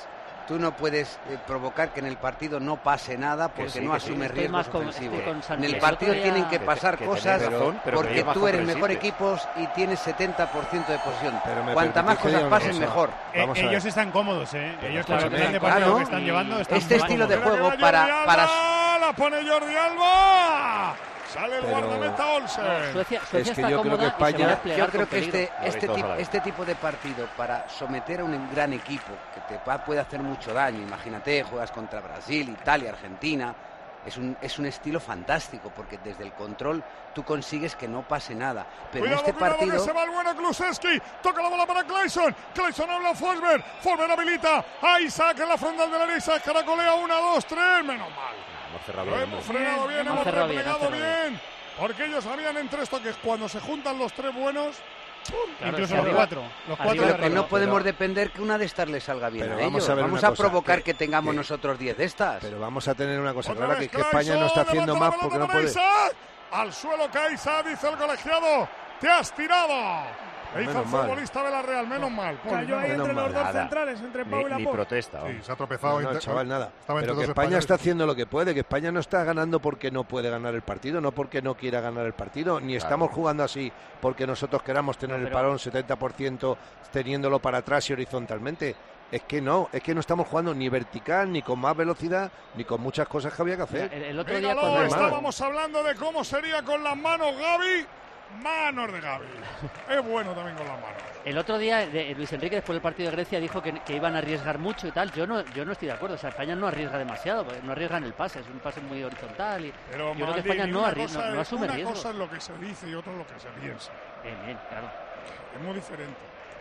tú no puedes eh, provocar que en el partido no pase nada porque sí, no que sí. asumes Estoy riesgos más con- ofensivos. estoy con En Sánchez. el partido El otro tienen día- que pasar Que- que cosas tenés razón, pero porque que es más tú eres mejor comprensible. equipo y tienes setenta por ciento de posición. Pero me Cuanta más permitís que cosas diga una pasen, cosa. mejor. Eh, Vamos a ver. ellos están cómodos, ¿eh? Pero Ellos con el escúchame, plan de claro, partido que están y llevando están este muy estilo de cómodos. juego Mira que va para- Jordi para- Alba, la pone Jordi Alba. Sale el Pero- guardameta Olsen. No, Suecia, Suecia que está yo creo cómoda que y se va a España- desplegar Yo creo con que este, peligro. este, todos tipo, a la vez. este tipo de partido para someter a un gran equipo que te pa- puede hacer mucho daño, imagínate, juegas contra Brasil, Italia, Argentina, es un, es un estilo fantástico porque desde el control tú consigues que no pase nada. Pero Cuidado, en este cuidado, partido... que se va el bueno Kluszewski. Toca la bola para Clayson. Clayson habla a Forsberg. Forsberg habilita a Isaac en la frontal de la Isaac. Caracolea una, dos, tres. Menos mal. Hemos cerrado Lo bien. hemos hombre. frenado bien, Hemos hemos cerrado bien, replegado hemos cerrado bien. Porque ellos sabían en tres toques cuando se juntan los tres buenos. Claro, Incluso es que los arriba- cuatro. Los cuatro arriba- de Pero que arriba. no podemos Pero- depender que una de estas le salga bien Pero a vamos ellos. a ver Vamos una a cosa, provocar que- que, tengamos que- nosotros diez de estas. Pero vamos a tener una cosa Otra clara, vez que, que España no está Clayson, haciendo levanta más la porque no pelota puede. para Isaac. Al suelo cae Isaac, dice el colegiado. Te has tirado. Le hizo el Menos mal. futbolista de la Real, menos mal. Poli, Cayó ahí menos entre mal. los dos Nada. centrales, entre Pau Ni, y ni Laporte. protesta. Sí, vamos. se ha tropezado. No, no, inter- chaval, nada. estaba entre Pero que dos España españoles. está haciendo lo que puede, que España no está ganando porque no puede ganar el partido, no porque no quiera ganar el partido, ni estamos jugando así porque nosotros queramos tener No, el pero- balón setenta por ciento teniéndolo para atrás y horizontalmente. Es que no, es que no estamos jugando ni vertical, ni con más velocidad, ni con muchas cosas que había que hacer. El, el otro día Míralo, cuando estábamos hablando de cómo sería con las manos Gavi. Manos de Gavi. Es bueno también con las manos. el otro día de- Luis Enrique después del partido de Grecia dijo que, que iban a arriesgar mucho y tal. Yo no yo no estoy de acuerdo. O sea, España no arriesga demasiado, porque no arriesgan el pase, es un pase muy horizontal y Pero yo creo que Maldini, España no, una arries- cosa no, no es- asume una riesgos. cosa es lo que se dice y otra es lo que se piensa. Bien, bien, claro. Es muy diferente.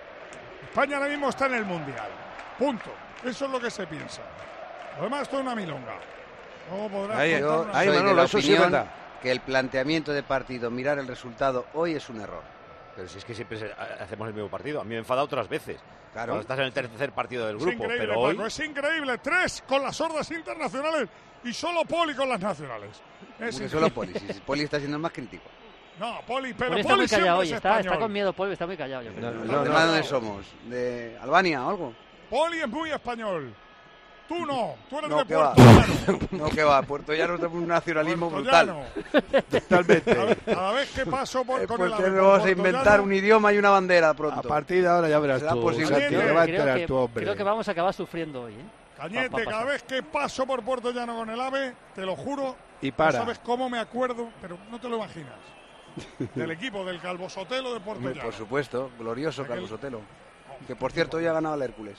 España ahora mismo está en el Mundial. Punto. Eso es lo que se piensa. Lo demás esto es una milonga. No podrás Ahí, contar Yo una- ahí, soy Manolo, de la eso sí es opinión verdad. que el planteamiento de partido, mirar el resultado hoy es un error. Pero si es que siempre se- hacemos el mismo partido. A mí me enfada otras veces. Claro. Cuando estás en el tercer partido del Es grupo. increíble, Pero hoy. Paco, es increíble. Tres con las hordas internacionales y solo Poli con las nacionales. Es Porque increíble. solo Poli. Si si Poli está siendo el más crítico. No, Poli, pero Poli Poli, está muy siempre callado es hoy, está, está español. con miedo Poli, está muy callado. Yo creo. No, ¿Los no, demás no. dónde somos? ¿De Albania o algo? Poli es muy español. Tú no, tú eres No, de que va. Puerto Llano. No, que va. Puerto Llano es un nacionalismo brutal. Puertollano. Totalmente. Cada vez, cada vez que paso por En con el Puerto ave Llano por vamos a inventar Puertollano, un idioma y una bandera A pronto. partir de ahora ya verás ¿Será tú, posible? Santi, Creo te va a Creo enterar que, tu hombre. creo que vamos a acabar sufriendo hoy, ¿eh? Va- va Cañete, a pasar. cada vez que paso por Puerto Llano con el ave, te lo juro, Y no para. sabes cómo me acuerdo, pero no te lo imaginas. Del equipo del Calvo Sotelo de Puerto Hombre, Llano. por supuesto, glorioso Aquel- Carlos Sotelo. Que por cierto hoy ha ganado el Hércules.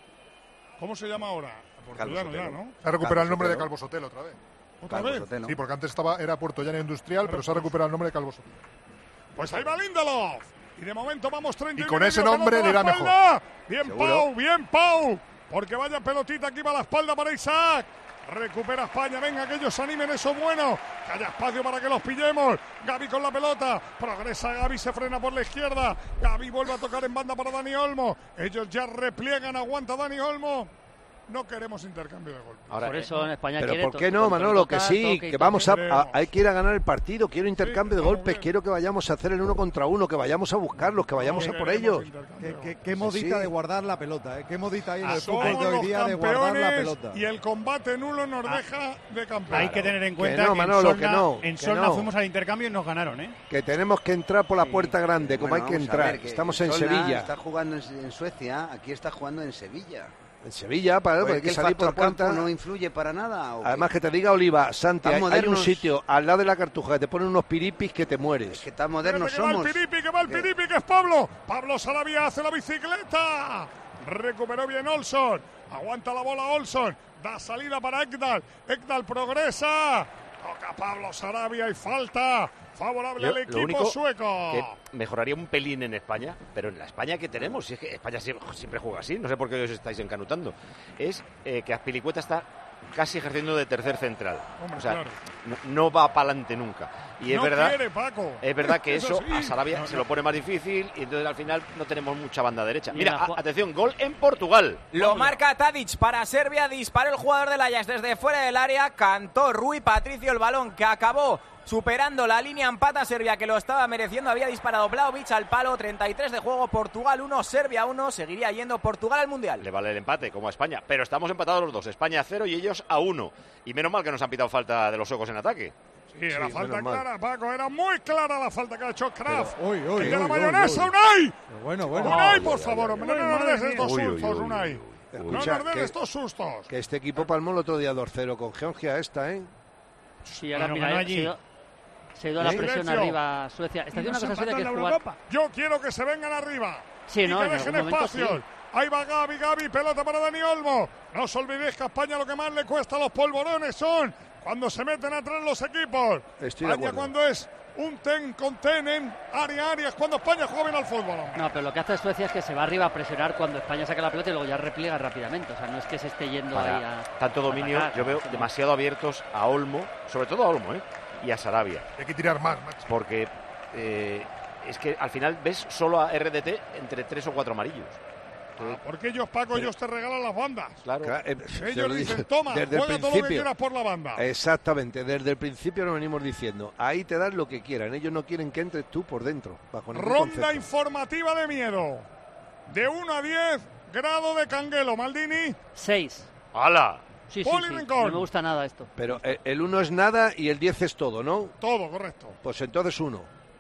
¿Cómo se llama ahora? Puerto Calvo Llano ya, Sotelo. ¿no? Se ha recuperado Carlos el nombre de Sotelo. Calvo Sotelo otra vez. ¿Otra Carlos vez? Sotelo. Sí, porque antes estaba, era Puerto Llano Industrial, pero se ha recuperado el nombre de Calvo Sotelo. Pues ahí va Lindelof. Y de momento vamos treinta Y y con medio, ese pelota nombre a la le irá espalda. Bien Seguro. Pau, bien Pau. Porque vaya pelotita que iba a la espalda para Isaac. Recupera España, venga que ellos animen, eso bueno. Que haya espacio para que los pillemos. Gavi con la pelota. Progresa Gavi, se frena por la izquierda. Gavi vuelve a tocar en banda para Dani Olmo. Ellos ya repliegan, aguanta Dani Olmo. No queremos intercambio de golpes. Ahora, Por eh, eso en España Pero quiere ¿por to- qué no, control Manolo? Que total, sí, toque y que toque. vamos a, Queremos. a- hay que ir a ganar el partido. Quiero intercambio de estamos golpes, bien. quiero que vayamos a hacer el uno contra uno, que vayamos a buscarlos, que vayamos a por ellos. Qué, qué- qué modita sí. de guardar la pelota, ¿eh? Qué modita hay en el Somos fútbol de hoy los día de guardar la campeones pelota. y el combate nulo nos Ah. deja de campeón. Hay que tener en cuenta Que no, que, Manolo, en que Solna, no, en que Solna no. fuimos al intercambio y nos ganaron, ¿eh? Que tenemos que entrar por la puerta grande, como Bueno, hay que vamos a entrar. ver, que Estamos en Solna Sevilla. Está jugando en, en Suecia, aquí está jugando en Sevilla. En Sevilla, para Pues hay que el salir por la factor puerta. campo no influye para nada. ¿o qué? Además que te diga Oliva, Santi, Tan hay, hay un modernos. sitio al lado de la Cartuja que te ponen unos piripis que te mueres. que tan Espérate, modernos que va somos. el Piripi, que va el Que- Piripi, que es Pablo. Pablo Sarabia hace la bicicleta. Recuperó bien Olson. Aguanta la bola Olson. Da salida para Ekdal. Ekdal progresa. Toca Pablo Sarabia y falta. Favorable Yo, al lo equipo único sueco. que mejoraría un pelín en España, pero en la España que tenemos, si es que España siempre, siempre juega así, no sé por qué os estáis encanutando, es eh, que Azpilicueta está casi ejerciendo de tercer central. Hombre, o sea, claro. no, no va para adelante nunca. Y es no verdad, quiere, Paco. es verdad que eso, sí. a Sarabia No, se no. lo pone más difícil y entonces al final no tenemos mucha banda derecha. Mira, Mira, a- Juan- atención, gol en Portugal. Lo marca Tadic para Serbia, disparó el jugador del Ajax desde fuera del área, cantó Rui Patricio el balón que acabó superando la línea, empata Serbia, que lo estaba mereciendo, había disparado Vlahovic al palo, treinta y tres de juego, Portugal uno, Serbia uno, seguiría yendo Portugal al Mundial. Le vale el empate, como a España, pero estamos empatados los dos, España a cero y ellos a uno, y menos mal que nos han pitado falta de los suecos en ataque. Sí, era sí, falta clara, Paco, era muy clara la falta que ha hecho Kraft. Uy, uy, y de uy, la uy, mayonesa, uy. Unai. Bueno, bueno. Unai, Ay, por ay, favor, ay, hombre, ay, no nos madre des estos mía. Uy, uy, sustos, uy, Unai. uy. No Escucha, nos des que- estos sustos. Que este equipo palmó el otro día dos cero con Georgia esta, ¿eh? Sí, ahora Bueno, mira, ganó eh, allí. se ha ido- se ha ido a la ¿Eh? presión Silencio. arriba Suecia. Está haciendo una cosa Suecia que es jugar. Yo quiero que se vengan arriba. Sí, y no, que en dejen algún momento espacios. sí. Ahí va Gavi, Gavi, pelota para Dani Olmo. No os olvidéis que a España lo que más le cuesta a los polvorones son cuando se meten atrás los equipos. Estoy de España acuerdo. cuando es un ten con ten en área, área, es cuando España juega bien al fútbol. hombre. No, pero lo que hace Suecia es que se va arriba a presionar cuando España saca la pelota y luego ya repliega rápidamente. O sea, no es que se esté yendo Para ahí a. tanto dominio, atacar, yo veo no. demasiado abiertos a Olmo, sobre todo a Olmo, ¿eh? Y a Sarabia. Hay que tirar más, macho. Porque eh, es que al final ves solo a R D T entre tres o cuatro amarillos. Ah, porque ellos, Paco, ellos te regalan las bandas. Claro. Claro, eh, se Ellos lo dicen, dice toma, desde el juega todo lo que principio. quieras por la banda. Exactamente, desde el principio lo venimos diciendo. Ahí te dan lo que quieran. Ellos no quieren que entres tú por dentro. Bajo ningún Ronda concepto. informativa de miedo. De uno a diez, grado de canguelo. Maldini. seis. ¡Hala! Sí, sí, Poli sí. Rincón. No me gusta nada esto. Pero eh, el uno es nada y el diez es todo, ¿no? Todo, correcto. Pues entonces uno.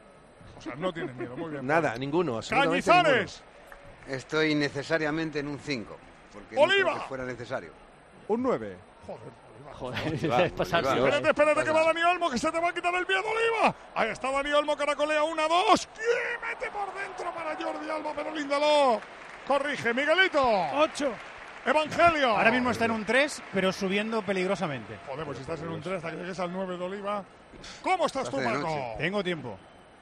O sea, no tiene miedo, muy bien. Nada, ninguno. absolutamente ninguno. Cañizares. Estoy necesariamente en un cinco, porque Oliva. no creo que fuera necesario. Un nueve. Joder, Oliva, es pasarse. Oliva. Espérate, espérate que va Dani Olmo, que se te va a quitar el miedo, Oliva. Ahí está Dani Olmo, caracolea una, dos. Y mete por dentro para Jordi Alba, pero Líndalo. Corrige, Miguelito. ocho. Evangelio. Ahora mismo está en un tres, pero subiendo peligrosamente. Joder, pues si estás en un tres hasta que llegues al nueve de Oliva. ¿Cómo estás tú, Hace de Paco? noche. Tengo tiempo.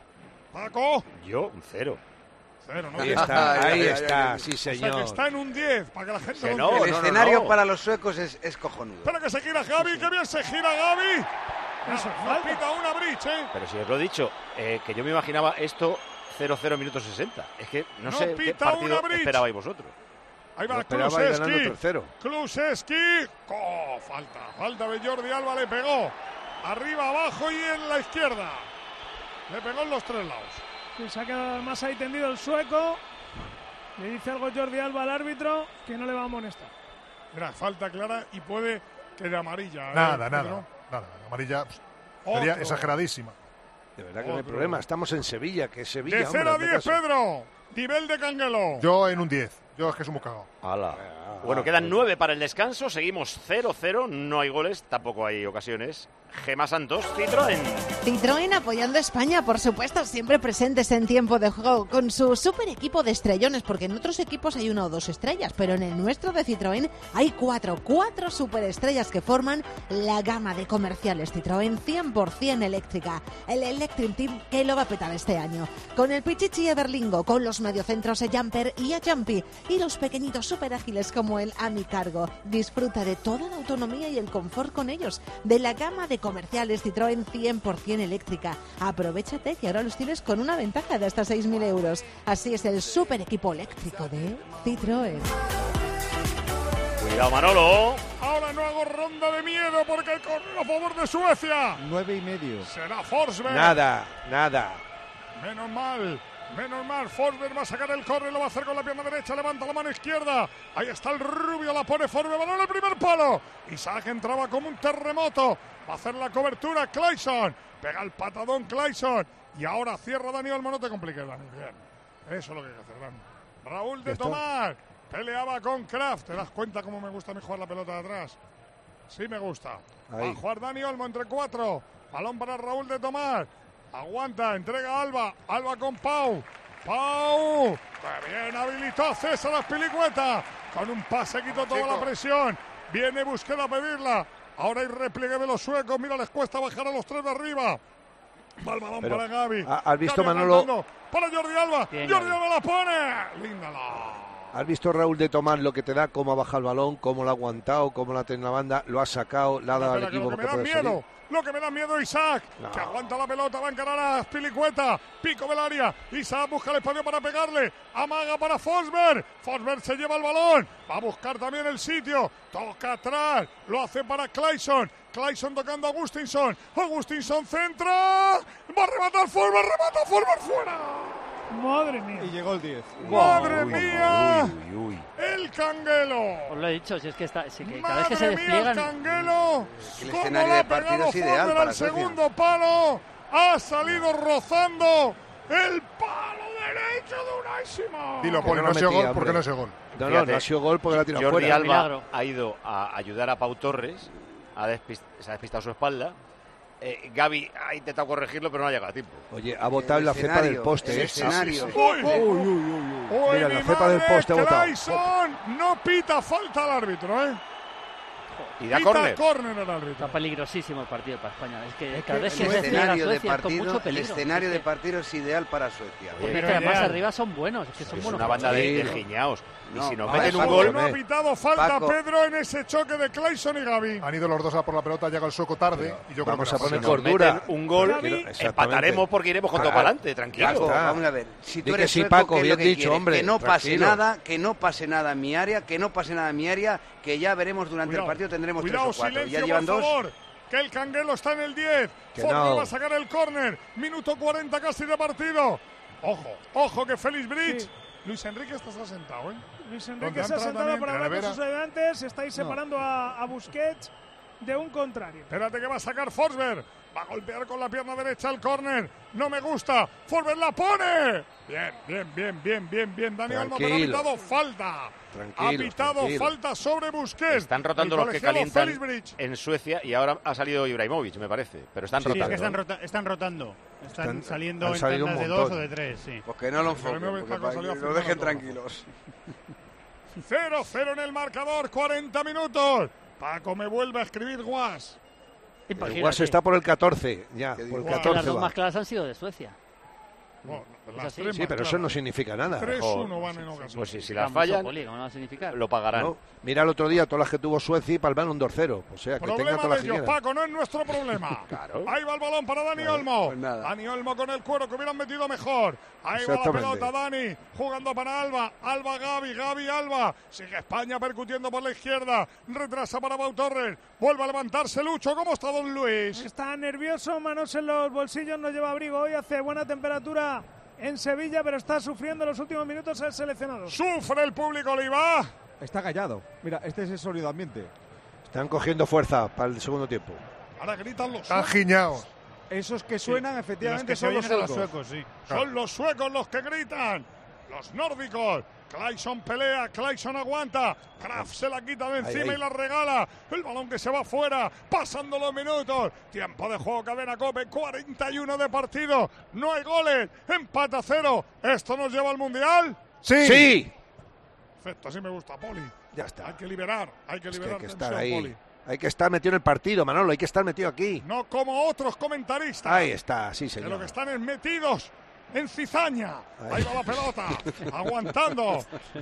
Paco. Yo, un cero. Cero, ¿no? Ahí O está, Ay, ahí ay, está, ay, sí sea, señor. que está en un diez, para que la gente Que lo no, entienda. El no, escenario no. para los suecos es, es cojonudo. Espera que se gira Gaby, que bien se gira Gaby. Eso, No, falta. pita una bridge, ¿eh? Pero si os lo he dicho, eh, que yo me imaginaba esto cero cero minutos sesenta. Es que no, No sé qué pita partido una bridge. esperabais vosotros. Ahí va Lo esperaba ir ganando Kluseski. tercero. Kluseski. Oh, falta. Falta de Jordi Alba, le pegó. Arriba, abajo y en la izquierda. Le pegó en los tres lados. Sí, se ha quedado más ahí tendido el sueco. Le dice algo Jordi Alba al árbitro que no le va a amonestar. Mira, falta clara y puede que de amarilla. ¿eh, Nada, Pedro? nada. Nada. Amarilla pues, sería Otro. exageradísima. De verdad que no hay Otro. problema. Estamos en Sevilla, que es Sevilla. De hombre, cero a hazme diez, caso. Pedro. Nivel de Canguelo. Yo en un diez. Yo es que soy muy cagado. ¡Hala! Bueno, quedan nueve para el descanso. Seguimos cero cero. No hay goles, tampoco hay ocasiones. Gema Santos, Citroën. Citroën apoyando a España, por supuesto, siempre presentes en tiempo de juego con su super equipo de estrellones, porque en otros equipos hay una o dos estrellas, pero en el nuestro de Citroën hay cuatro, cuatro superestrellas que forman la gama de comerciales Citroën cien por ciento eléctrica, el Electric Team que lo va a petar este año, con el Pichichi Everlingo, con los mediocentros Jumper y Jumpy y los pequeñitos super ágiles como el Ami Cargo. Disfruta de toda la autonomía y el confort con ellos, de la gama de comerciales Citroën cien por ciento eléctrica. Aprovechate que ahora los tienes con una ventaja de hasta seis mil euros. Así es el super equipo eléctrico de Citroën. Cuidado, Manolo. Ahora no hago ronda de miedo porque hay corner a favor de Suecia. Nueve y medio. Será Forsberg. Nada, nada. Menos mal. Menos mal, Forsberg va a sacar el córner, lo va a hacer con la pierna derecha, levanta la mano izquierda. Ahí está el rubio, la pone Forsberg, balón en el primer palo. Isaac entraba como un terremoto. Va a hacer la cobertura Clayson. Pega el patadón Clayson. Y ahora cierra Dani Olmo, no te compliques, Dani. Bien. Eso es lo que hay que hacer, Dani. Raúl de Tomás. Peleaba con Kraft. ¿Te das cuenta cómo me gusta a mí jugar la pelota de atrás? Sí me gusta. Ahí. Va a jugar Dani Olmo entre cuatro. Balón para Raúl de Tomás. Aguanta, entrega a Alba. Alba con Pau. Pau. Qué bien habilitó a César Azpilicueta. Con un pase quitó toda la presión. Viene Busquets a pedirla. Ahora hay repliegue de los suecos. Mira, les cuesta bajar a los tres de arriba. Va el balón Pero, para Gavi. ¿ha- has visto, Gavi Manolo? aguantando. Para Jordi Alba. Bien, Jordi Gavi. Alba la pone. Líndala. ¿Has visto, Raúl de Tomás, lo que te da? Cómo ha bajado el balón, cómo lo ha aguantado, cómo lo ha tenido en la banda, lo ha sacado, le ha dado al Espera, que equipo lo que que me da puede miedo, salir. lo que me da miedo Isaac, No. que aguanta la pelota, va a encarar a Spilicueta, pico del área, Isaac busca el espacio para pegarle, amaga para Forsberg, Forsberg se lleva el balón, va a buscar también el sitio, toca atrás, lo hace para Clayson, Clayson tocando a Agustinson. Agustinson centra. Va a rematar Forsberg, remata Forsberg fuera. Madre mía. Y llegó el diez. Madre Uy, mía. uy, uy, uy. El Canguelo. Os lo he dicho, si es que, está, si que cada Madre vez que se mía, despliegan. el Canguelo. El Cómo escenario lo ha de partido pegado es ideal Forsberg para al Suecia. segundo palo. Ha salido rozando el palo derecho de Unai Simón. Dilo, Que Poli, no no lo ha sido metía, gol, ¿por qué hombre. no ha sido gol? No, no, Fíjate, no ha sido gol porque la ha tirado Jordi fuera. Alba Milagro. ha ido a ayudar a Pau Torres, ha despist- se ha despistado su espalda. Eh, Gavi ha intentado corregirlo, pero no ha llegado a tiempo. Oye, ha botado en El la cepa escenario, del poste. el ¿eh? escenario. Uy, uy, Uy, uy, uy, uy. uy, Mira, mi la cepa del madre, poste ha botado. Clayson no pita falta al árbitro, ¿eh? Y da Pita córner. córner al árbitro. Está peligrosísimo el partido para España. Es que Es cada que vez El que se despliega escenario de Suecia es con partido, mucho el peligro. escenario Es de que- partido es ideal para Suecia. porque Pero es que además ideal. arriba son buenos, es que son Es buenos. una banda de, de Sí. giñaos. Y No, si nos ah, meten eso un es gol, No ha pitado falta Paco. Pedro en ese choque de Clayson y Gavi. Han ido los dos a por la pelota, llega el sueco tarde y yo creo Vamos que a la poner pasa. si nos cordura. meten un gol, Gavi. Exactamente. empataremos porque iremos con todo Claro. para adelante, tranquilo. Ya Paco, está. vamos a ver, si Di tú que eres sí, sueco, Paco, ¿qué es bien lo que dicho, quieres? hombre, Que no pase tranquilo. nada, que no pase nada en mi área, que no pase nada en mi área, que ya veremos durante Cuidado, el partido, tendremos cuidado, tres o cuatro. silencio, Ya llevan por dos. favor, que el Canguelo está en el diez. Que Forsberg no. va a sacar el córner. Minuto cuarenta casi de partido. Ojo, ojo que Félix Bridge. Sí. Luis Enrique estás asentado, ¿eh? Luis Donde Enrique se ha entra sentado también para hablar con Herrera. sus ayudantes. Estáis separando a, a Busquets de un contrario. Espérate que va a sacar Forsberg. Va a golpear con la pierna derecha el córner. No me gusta. Forsberg la pone. Bien, bien, bien, bien, bien, bien. Dani Olmo, pero ha Tranquilo. pitado falta. Tranquilo, ha pitado tranquilo. falta sobre Busquets. Están rotando El los que colegiado calientan Félix Bridge. en Suecia y ahora ha salido Ibrahimovic, me parece. Pero están Sí, es rotando. que están, ¿no? rota- están rotando. Están, Están- saliendo han en salido un tandas de dos montón. o de tres, sí. Pues que no lo enfoquen, Pero no me porque está para saliendo que a lo firmar dejen todo. tranquilos. cero cero en el marcador, cuarenta minutos. Paco me vuelve a escribir Guas. El Imagínate. Guaso está por el catorce, ya, ¿Qué por el digo? Es que las catorce dos va. más claras han sido de Suecia. Bueno, Es las así. tres Sí, más pero eso claras. no significa nada. tres uno van en ocasión. Pues si, si Da las mucho fallan, poli, ¿cómo no va a significar? lo pagarán. ¿No? Mira el otro día todas las que tuvo Suecia y palmaron un dos cero. O sea, que tenga Problema todas de las que ellos, quieran. Paco, no es nuestro problema. Claro. Ahí va el balón para Dani Olmo. pues nada. Dani Olmo con el cuero que hubieran metido mejor. Ahí va la Exactamente. pelota, Dani, jugando para Alba. Alba, Gavi, Gavi, Alba. Sigue España percutiendo por la izquierda. Retrasa para Pau Torres. Vuelve a levantarse Lucho. ¿Cómo está Don Luis? Está nervioso, manos en los bolsillos, no lleva abrigo hoy, hace buena temperatura en Sevilla, pero está sufriendo los últimos minutos el seleccionado. Sufre el público Oliva. Está callado. Mira, este es el sólido ambiente. Están cogiendo fuerza para el segundo tiempo. Ahora gritan los Están suecos. giñados. Esos que suenan, Los efectivamente, que se son oyen los a los suecos. suecos, sí. Son los suecos los que gritan. Los nórdicos. Clayson pelea, Clayson aguanta. Kraft se la quita de encima Ahí, ahí. y la regala. El balón que se va fuera, pasando los minutos. Tiempo de juego, cadena Cope, cuarenta y uno de partido. No hay goles, empate a cero. ¿Esto nos lleva al Mundial? Sí. ¡Sí! Perfecto, así me gusta, Poli. Ya está. Hay que liberar, hay que Es que liberar hay que tensión, estar ahí. Poli. Hay que estar metido en el partido, Manolo. Hay que estar metido aquí. No como otros comentaristas. Ahí está, sí, Que lo señor. que están es metidos en cizaña. Ahí. Ahí va la pelota, aguantando,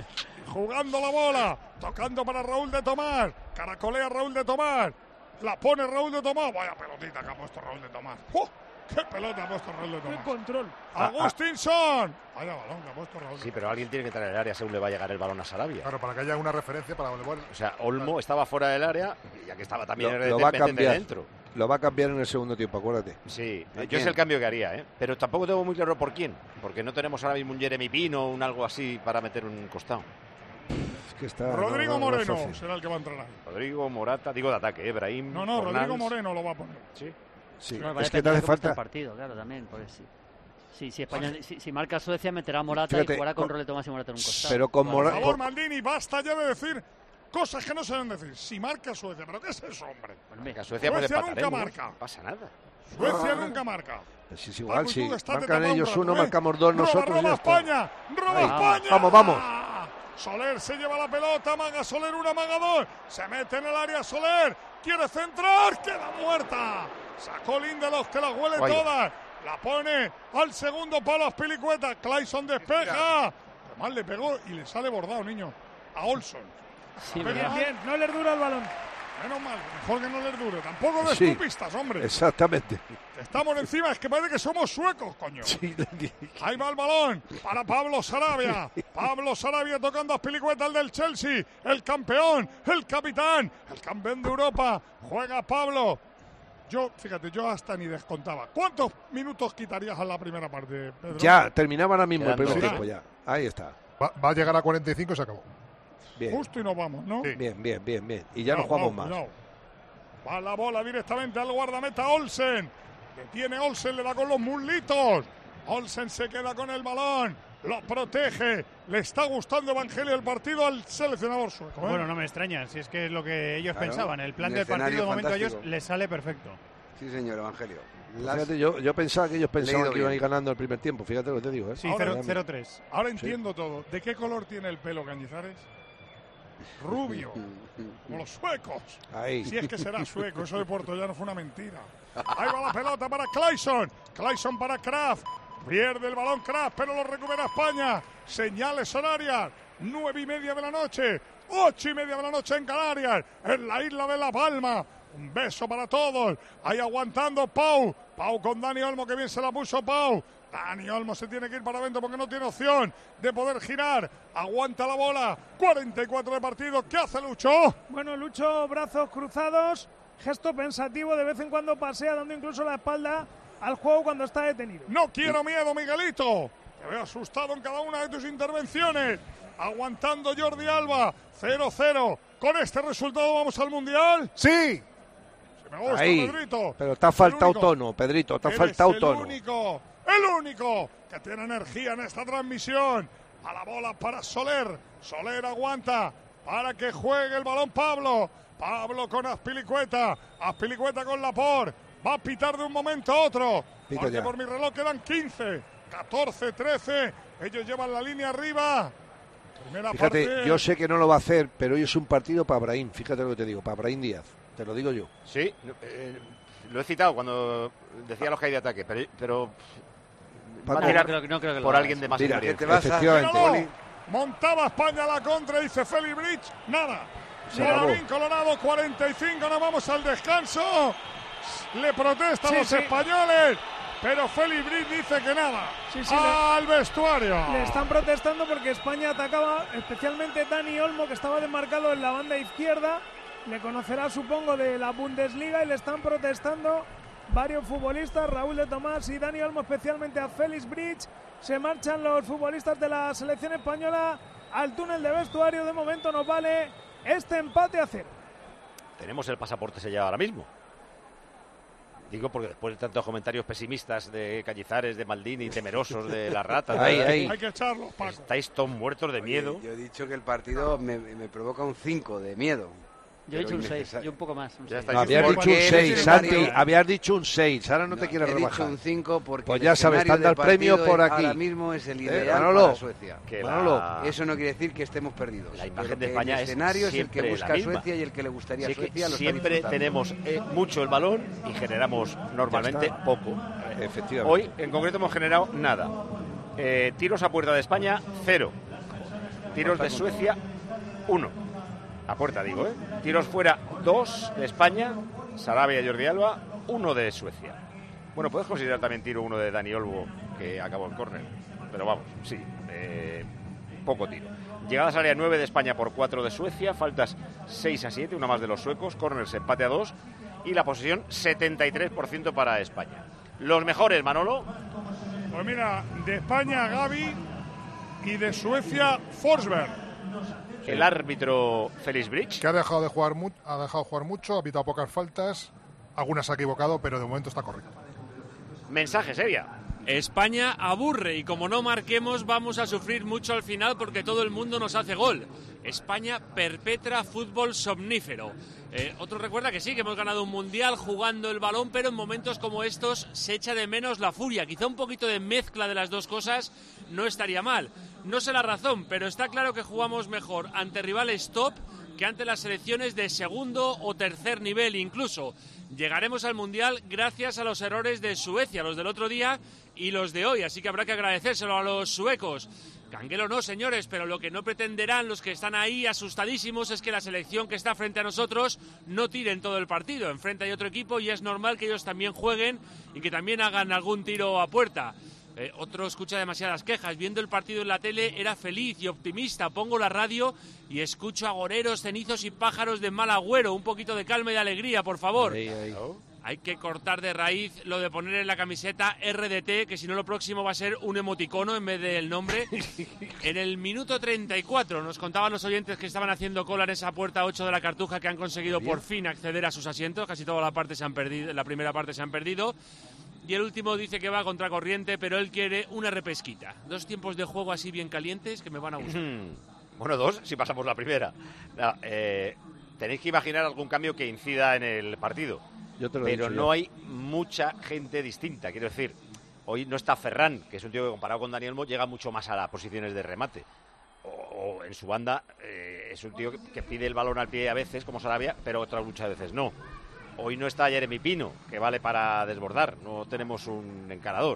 jugando la bola, tocando para Raúl de Tomás, caracolea Raúl de Tomás, la pone Raúl de Tomás, vaya pelotita que ha puesto Raúl de Tomás. ¡Uh! ¡Qué pelota ha puesto Raúl de ¡Qué Tomás! control! Agustinson, vaya balón que ha puesto Raúl. de Sí, pero alguien tiene que entrar en el área según le va a llegar el balón a Sarabia. Claro, para que haya una referencia para bueno. O sea, Olmo estaba fuera del área, y ya que estaba también Lo, en lo va a dentro. cambiar. dentro. Lo va a cambiar en el segundo tiempo, acuérdate. Sí, ¿A yo quién? es el cambio que haría, ¿eh? Pero tampoco tengo muy claro por quién, porque no tenemos ahora mismo un Jeremy Pino o un algo así para meter un costado. Es que está, Rodrigo no, no, no es Moreno fácil. será el que va a entrar ahí. Rodrigo, Morata, digo de ataque, ¿eh? Brahim. No, no, Fornals. Rodrigo Moreno lo va a poner. Sí. Sí, Bueno, va a es que te depender hace de cómo esté falta. el partido, claro, también. Porque sí. Sí, si, España, si, si marca Suecia, meterá a Morata Fíjate, y jugará con con- Role Tomás y Morata en un costado. pero con Vale. Por Morata. favor, Maldini, basta ya de decir cosas que no se deben decir. Si marca Suecia, ¿pero qué es eso, hombre? Hombre, Que a Suecia puede Suecia empatar, nunca ¿eh? No marca. pasa nada. Suecia nunca marca. Pues es igual, Paco, si tú estate marcan tapado ellos un rato, uno, ¿eh? marcamos dos Roba, nosotros. roba y ya está. España, roba Ahí. España. Vamos, vamos. Soler se lleva la pelota, maga Soler, una maga dos. Se mete en el área Soler, quiere centrar, queda muerta. Sacó Lindelof que la huele Vaya. todas. La pone al segundo palo a Spilicueta. Clayson despeja. Mal le pegó y le sale bordado, niño. A Olson. Sí, Pega Bien, ¿verdad? bien, no le dura el balón. Menos mal, mejor que no les dure. Tampoco de Sí, estupistas, hombre. Exactamente. Estamos encima, es que parece que somos suecos, coño. Sí. Ahí va el balón para Pablo Sarabia. Pablo Sarabia tocando a Azpilicueta, el del Chelsea. El campeón, el capitán, el campeón de Europa. Juega Pablo. Yo, fíjate, yo hasta ni descontaba. ¿Cuántos minutos quitarías a la primera parte, Pedro? Ya, terminaba ahora mismo el Quedando. primer Sí. tiempo ya. Ahí está. Va, va a llegar a cuarenta y cinco y se acabó. Bien. Justo y nos vamos, ¿no? Sí. Bien, bien, bien, bien. Y ya no, No, jugamos no, más. no. Va la bola directamente al guardameta Olsen. Que tiene Olsen, le da con los muslitos. Olsen se queda con el balón. Lo protege. Le está gustando, Evangelio, el partido al seleccionador sueco. ¿eh? Bueno, no me extraña, si es que es lo que ellos Claro, pensaban. El plan un del partido de escenario momento a ellos fantástico. les sale perfecto. Sí, señor, Evangelio. Pues Las- Fíjate, yo, yo pensaba que ellos pensaban Leído que iban a bien. ir ganando el primer tiempo. Fíjate lo que te digo. ¿eh? Sí, Ahora cero- ya- cero tres. Ahora entiendo todo. ¿De qué color tiene el pelo, Cañizares? Rubio, como los suecos. Ahí. Si es que será sueco, eso de Portollano fue una mentira. Ahí va la pelota para Clayson. Clayson para Kraft. Pierde el balón Kraft, pero lo recupera España. Señales horarias. Nueve y media de la noche. Ocho y media de la noche en Canarias. En la isla de La Palma. Un beso para todos. Ahí aguantando Pau. Pau con Dani Olmo, que bien se la puso Pau. Dani Olmo se tiene que ir para adentro porque no tiene opción de poder girar. Aguanta la bola. cuarenta y cuatro de partido. ¿Qué hace Lucho? Bueno, Lucho, brazos cruzados, gesto pensativo, de vez en cuando pasea dando incluso la espalda al juego cuando está detenido. No quiero miedo, Miguelito. Te veo asustado en cada una de tus intervenciones. Aguantando Jordi Alba. cero cero. Con este resultado vamos al Mundial. Sí. Se me gusta, Ahí. Pedrito. Pero te ha El faltado único- tono, Pedrito. Te ha Eres faltado el tono. único, el único que tiene energía en esta transmisión. A la bola para Soler. Soler aguanta para que juegue el balón Pablo. Pablo con Azpilicueta. Azpilicueta con Laporte. Va a pitar de un momento a otro. Pita Porque ya. por mi reloj quedan quince, catorce, trece. Ellos llevan la línea arriba. Primera Fíjate, parte. yo sé que no lo va a hacer, pero hoy es un partido para Brahim. Fíjate lo que te digo, para Brahim Díaz. Te lo digo yo. Sí, eh, lo he citado cuando decía los que hay de ataque, pero, pero va a Paco, tirar no creo- no creo que lo por haga. alguien de más Mira, experiencia. que te vas a- efectivamente. Míralo. Montaba España a la contra, dice Félix Bridge. Nada. Se acabó. Colorado, Colorado, cuarenta y cinco, nos vamos al descanso. Le protestan Sí, los sí. españoles, pero Félix Bridge dice que nada. Sí, sí, al vestuario. Le están protestando porque España atacaba, especialmente Dani Olmo, que estaba desmarcado en la banda izquierda. Le conocerá, supongo, de la Bundesliga, y le están protestando varios futbolistas, Raúl de Tomás y Dani Olmo, especialmente a Félix Bridge. Se marchan los futbolistas de la selección española al túnel de vestuario. De momento nos vale este empate a cero. Tenemos el pasaporte sellado ahora mismo. Digo porque después de tantos comentarios pesimistas de Cañizares, de Maldini, temerosos de las ratas, Ahí, de- ahí. Hay que echarlos, Paco. estáis todos muertos de miedo. Oye, yo he dicho que el partido me, me provoca un cinco de miedo. Yo he Pero hecho un seis, innecesario. yo un poco más. Un Ya seis. está. No, habías Porque dicho un el seis, escenario- Santi. Habías dicho un seis. Ahora no te No, quieres he rebajar. dicho un cinco porque Pues el ya sabes, escenario te han dado del el premio partido por es- aquí. Ahora mismo es el Eh, ideal Manolo. para Suecia. Que Manolo. la- Eso no quiere decir que estemos perdidos. La imagen pero de que España el es escenario es el siempre que la busca misma. Suecia y el que le gustaría Sí, a que Suecia. Lo está siempre disfrutando. tenemos eh, mucho el balón y generamos normalmente está. poco. Efectivamente. Hoy, en concreto, hemos generado nada. Eh, tiros a puerta de España, cero. Tiros de Suecia, uno. A puerta, digo, ¿eh? Tiros fuera, dos de España, Sarabia y Jordi Alba, uno de Suecia. Bueno, puedes considerar también tiro uno de Dani Olmo, que acabó en córner. Pero vamos, sí, eh, poco tiro. Llegadas al área nueve de España por cuatro de Suecia, faltas seis a siete, una más de los suecos, corners empate a dos y la posesión setenta y tres por ciento para España. Los mejores, Manolo. Pues mira, de España Gaby y de Suecia Forsberg. El árbitro Félix Bridge. Que ha dejado de jugar, mu- ha dejado jugar mucho, ha pitado pocas faltas, algunas se ha equivocado, pero de momento está correcto. Mensaje seria. España aburre y como no marquemos vamos a sufrir mucho al final porque todo el mundo nos hace gol. España perpetra fútbol somnífero. Eh, otro recuerda que sí, que hemos ganado un mundial jugando el balón, pero en momentos como estos se echa de menos la furia. Quizá un poquito de mezcla de las dos cosas no estaría mal. No sé la razón, pero está claro que jugamos mejor ante rivales top que ante las selecciones de segundo o tercer nivel incluso. llegaremos al Mundial gracias a los errores de Suecia, los del otro día y los de hoy, así que habrá que agradecérselo a los suecos. Canguelo no, señores, pero lo que no pretenderán los que están ahí asustadísimos es que la selección que está frente a nosotros no tire en todo el partido. Enfrente hay otro equipo y es normal que ellos también jueguen y que también hagan algún tiro a puerta. Eh, otro escucha demasiadas quejas. Viendo el partido en la tele era feliz y optimista. Pongo la radio y escucho agoreros, cenizos y pájaros de mal agüero. Un poquito de calma y de alegría, por favor. Ahí, ahí. Hay que cortar de raíz lo de poner en la camiseta R D T, que si no lo próximo va a ser un emoticono en vez del nombre. En el minuto treinta y cuatro nos contaban los oyentes que estaban haciendo cola en esa puerta ocho de la Cartuja, que han conseguido por fin acceder a sus asientos. Casi toda la parte se han perdido, la primera parte se han perdido. Y el último dice que va a contracorriente, pero él quiere una repesquita. Dos tiempos de juego así bien calientes que me van a gustar. Bueno, dos, si pasamos la primera. No, eh, tenéis que imaginar algún cambio que incida en el partido. Yo te lo pero he dicho no yo. hay mucha gente distinta. Quiero decir, hoy no está Ferran, que es un tío que comparado con Dani Olmo llega mucho más a las posiciones de remate. O, o en su banda eh, es un tío que, que pide el balón al pie a veces, como Sarabia, pero otras muchas veces no. Hoy no está Jeremy Pino, que vale para desbordar. No tenemos un encarador.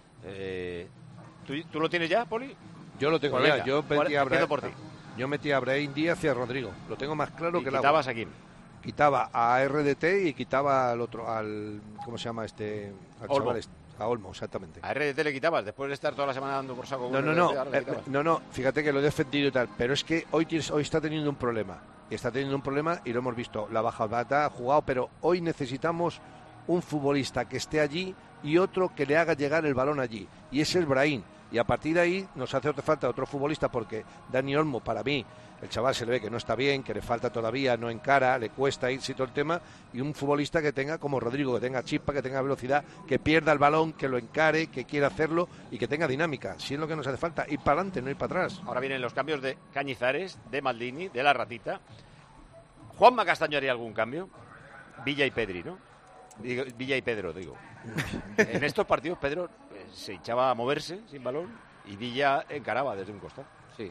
Eh, ¿tú, ¿Tú lo tienes ya, Poli? Yo lo tengo Pues ya. venga, Yo ¿cuál- metí a empiezo Brahim, por ti. yo metí a Brahim Díaz y a Rodrigo. Lo tengo más claro ¿Y que el agua. quitabas a quién? Quitaba a R D T y quitaba al otro, al ¿cómo se llama este? Al Olmo. chaval este, a Olmo, exactamente. A R D T le quitabas, después de estar toda la semana dando por saco. No, con no, R D T, no, ahora le eh, quitabas. no, no, fíjate que lo he defendido y tal, pero es que hoy, tienes, hoy está teniendo un problema, está teniendo un problema y lo hemos visto, la baja bata ha jugado, pero hoy necesitamos un futbolista que esté allí y otro que le haga llegar el balón allí, y ese es Brahim, y a partir de ahí nos hace otra falta otro futbolista, porque Dani Olmo, para mí, el chaval se le ve que no está bien, que le falta todavía, no encara, le cuesta irse y todo el tema, y un futbolista que tenga como Rodrigo, que tenga chispa, que tenga velocidad, que pierda el balón, que lo encare, que quiera hacerlo y que tenga dinámica, si es lo que nos hace falta, ir para adelante, no ir para atrás. Ahora vienen los cambios de Cañizares, de Maldini, de la Ratita. Juanma Castaño haría algún cambio. Villa y Pedri, ¿no? Digo, Villa y Pedro, digo. En estos partidos Pedro eh, se echaba a moverse sin balón y Villa encaraba desde un costado. Sí.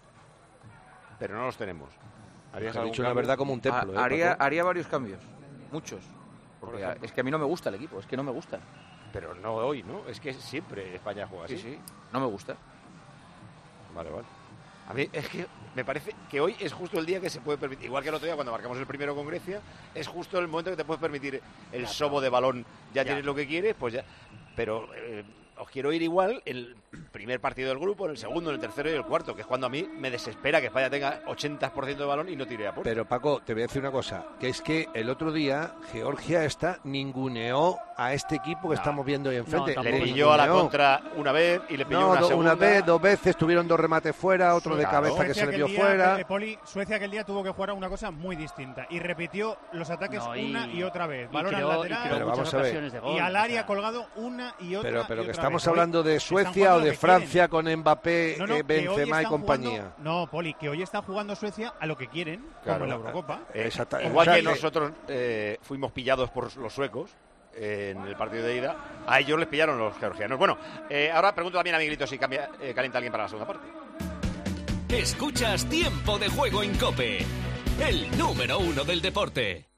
Pero no los tenemos. ¿Harías Ha algún dicho una cambio? verdad como un templo. Ha- ¿eh, haría, Paco? haría varios cambios, muchos. Por Porque ejemplo. es que a mí no me gusta el equipo, es que no me gusta. Pero no hoy, ¿no? Es que siempre España juega así. Sí, sí, no me gusta. Vale, vale. A mí es que me parece que hoy es justo el día que se puede permitir, igual que el otro día cuando marcamos el primero con Grecia, es justo el momento que te puedes permitir el sobo de balón, ya, Ya. tienes lo que quieres, pues ya. Pero eh, os quiero ir igual en el primer partido del grupo, en el segundo, en el tercero y el cuarto, que es cuando a mí me desespera que España tenga ochenta por ciento de balón y no tire a puerta. Pero Paco, te voy a decir una cosa, que es que el otro día Georgia esta ninguneó a este equipo que No. estamos viendo ahí enfrente. le pilló a la contra una vez y le pilló No, una do- segunda. una vez, dos veces, tuvieron dos remates fuera, otro de Claro. cabeza que se le aquel vio día, fuera. eh, Poli, Suecia aquel día tuvo que jugar a una cosa muy distinta y repitió los ataques No, y- una y otra vez. y Balón creó- al y lateral creó Pero muchas vamos a ver. ocasiones de gol, y al o área sea, colgado una y otra. Pero, pero y que otra estamos vez. Hoy hablando de están Suecia jugando o lo de que Francia con Mbappé, No, no, eh, que hoy Benzema y están compañía. jugando- no, Poli, que hoy está jugando Suecia a lo que quieren, Claro. como en la Eurocopa. Eh, Exacta- igual o sea que que- nosotros eh, fuimos pillados por los suecos eh, en el partido de ida, a ellos les pillaron los georgianos. Bueno, eh, ahora pregunto también a Miguelito si cambia, eh, calienta alguien para la segunda parte. Escuchas Tiempo de Juego en COPE, el número uno del deporte.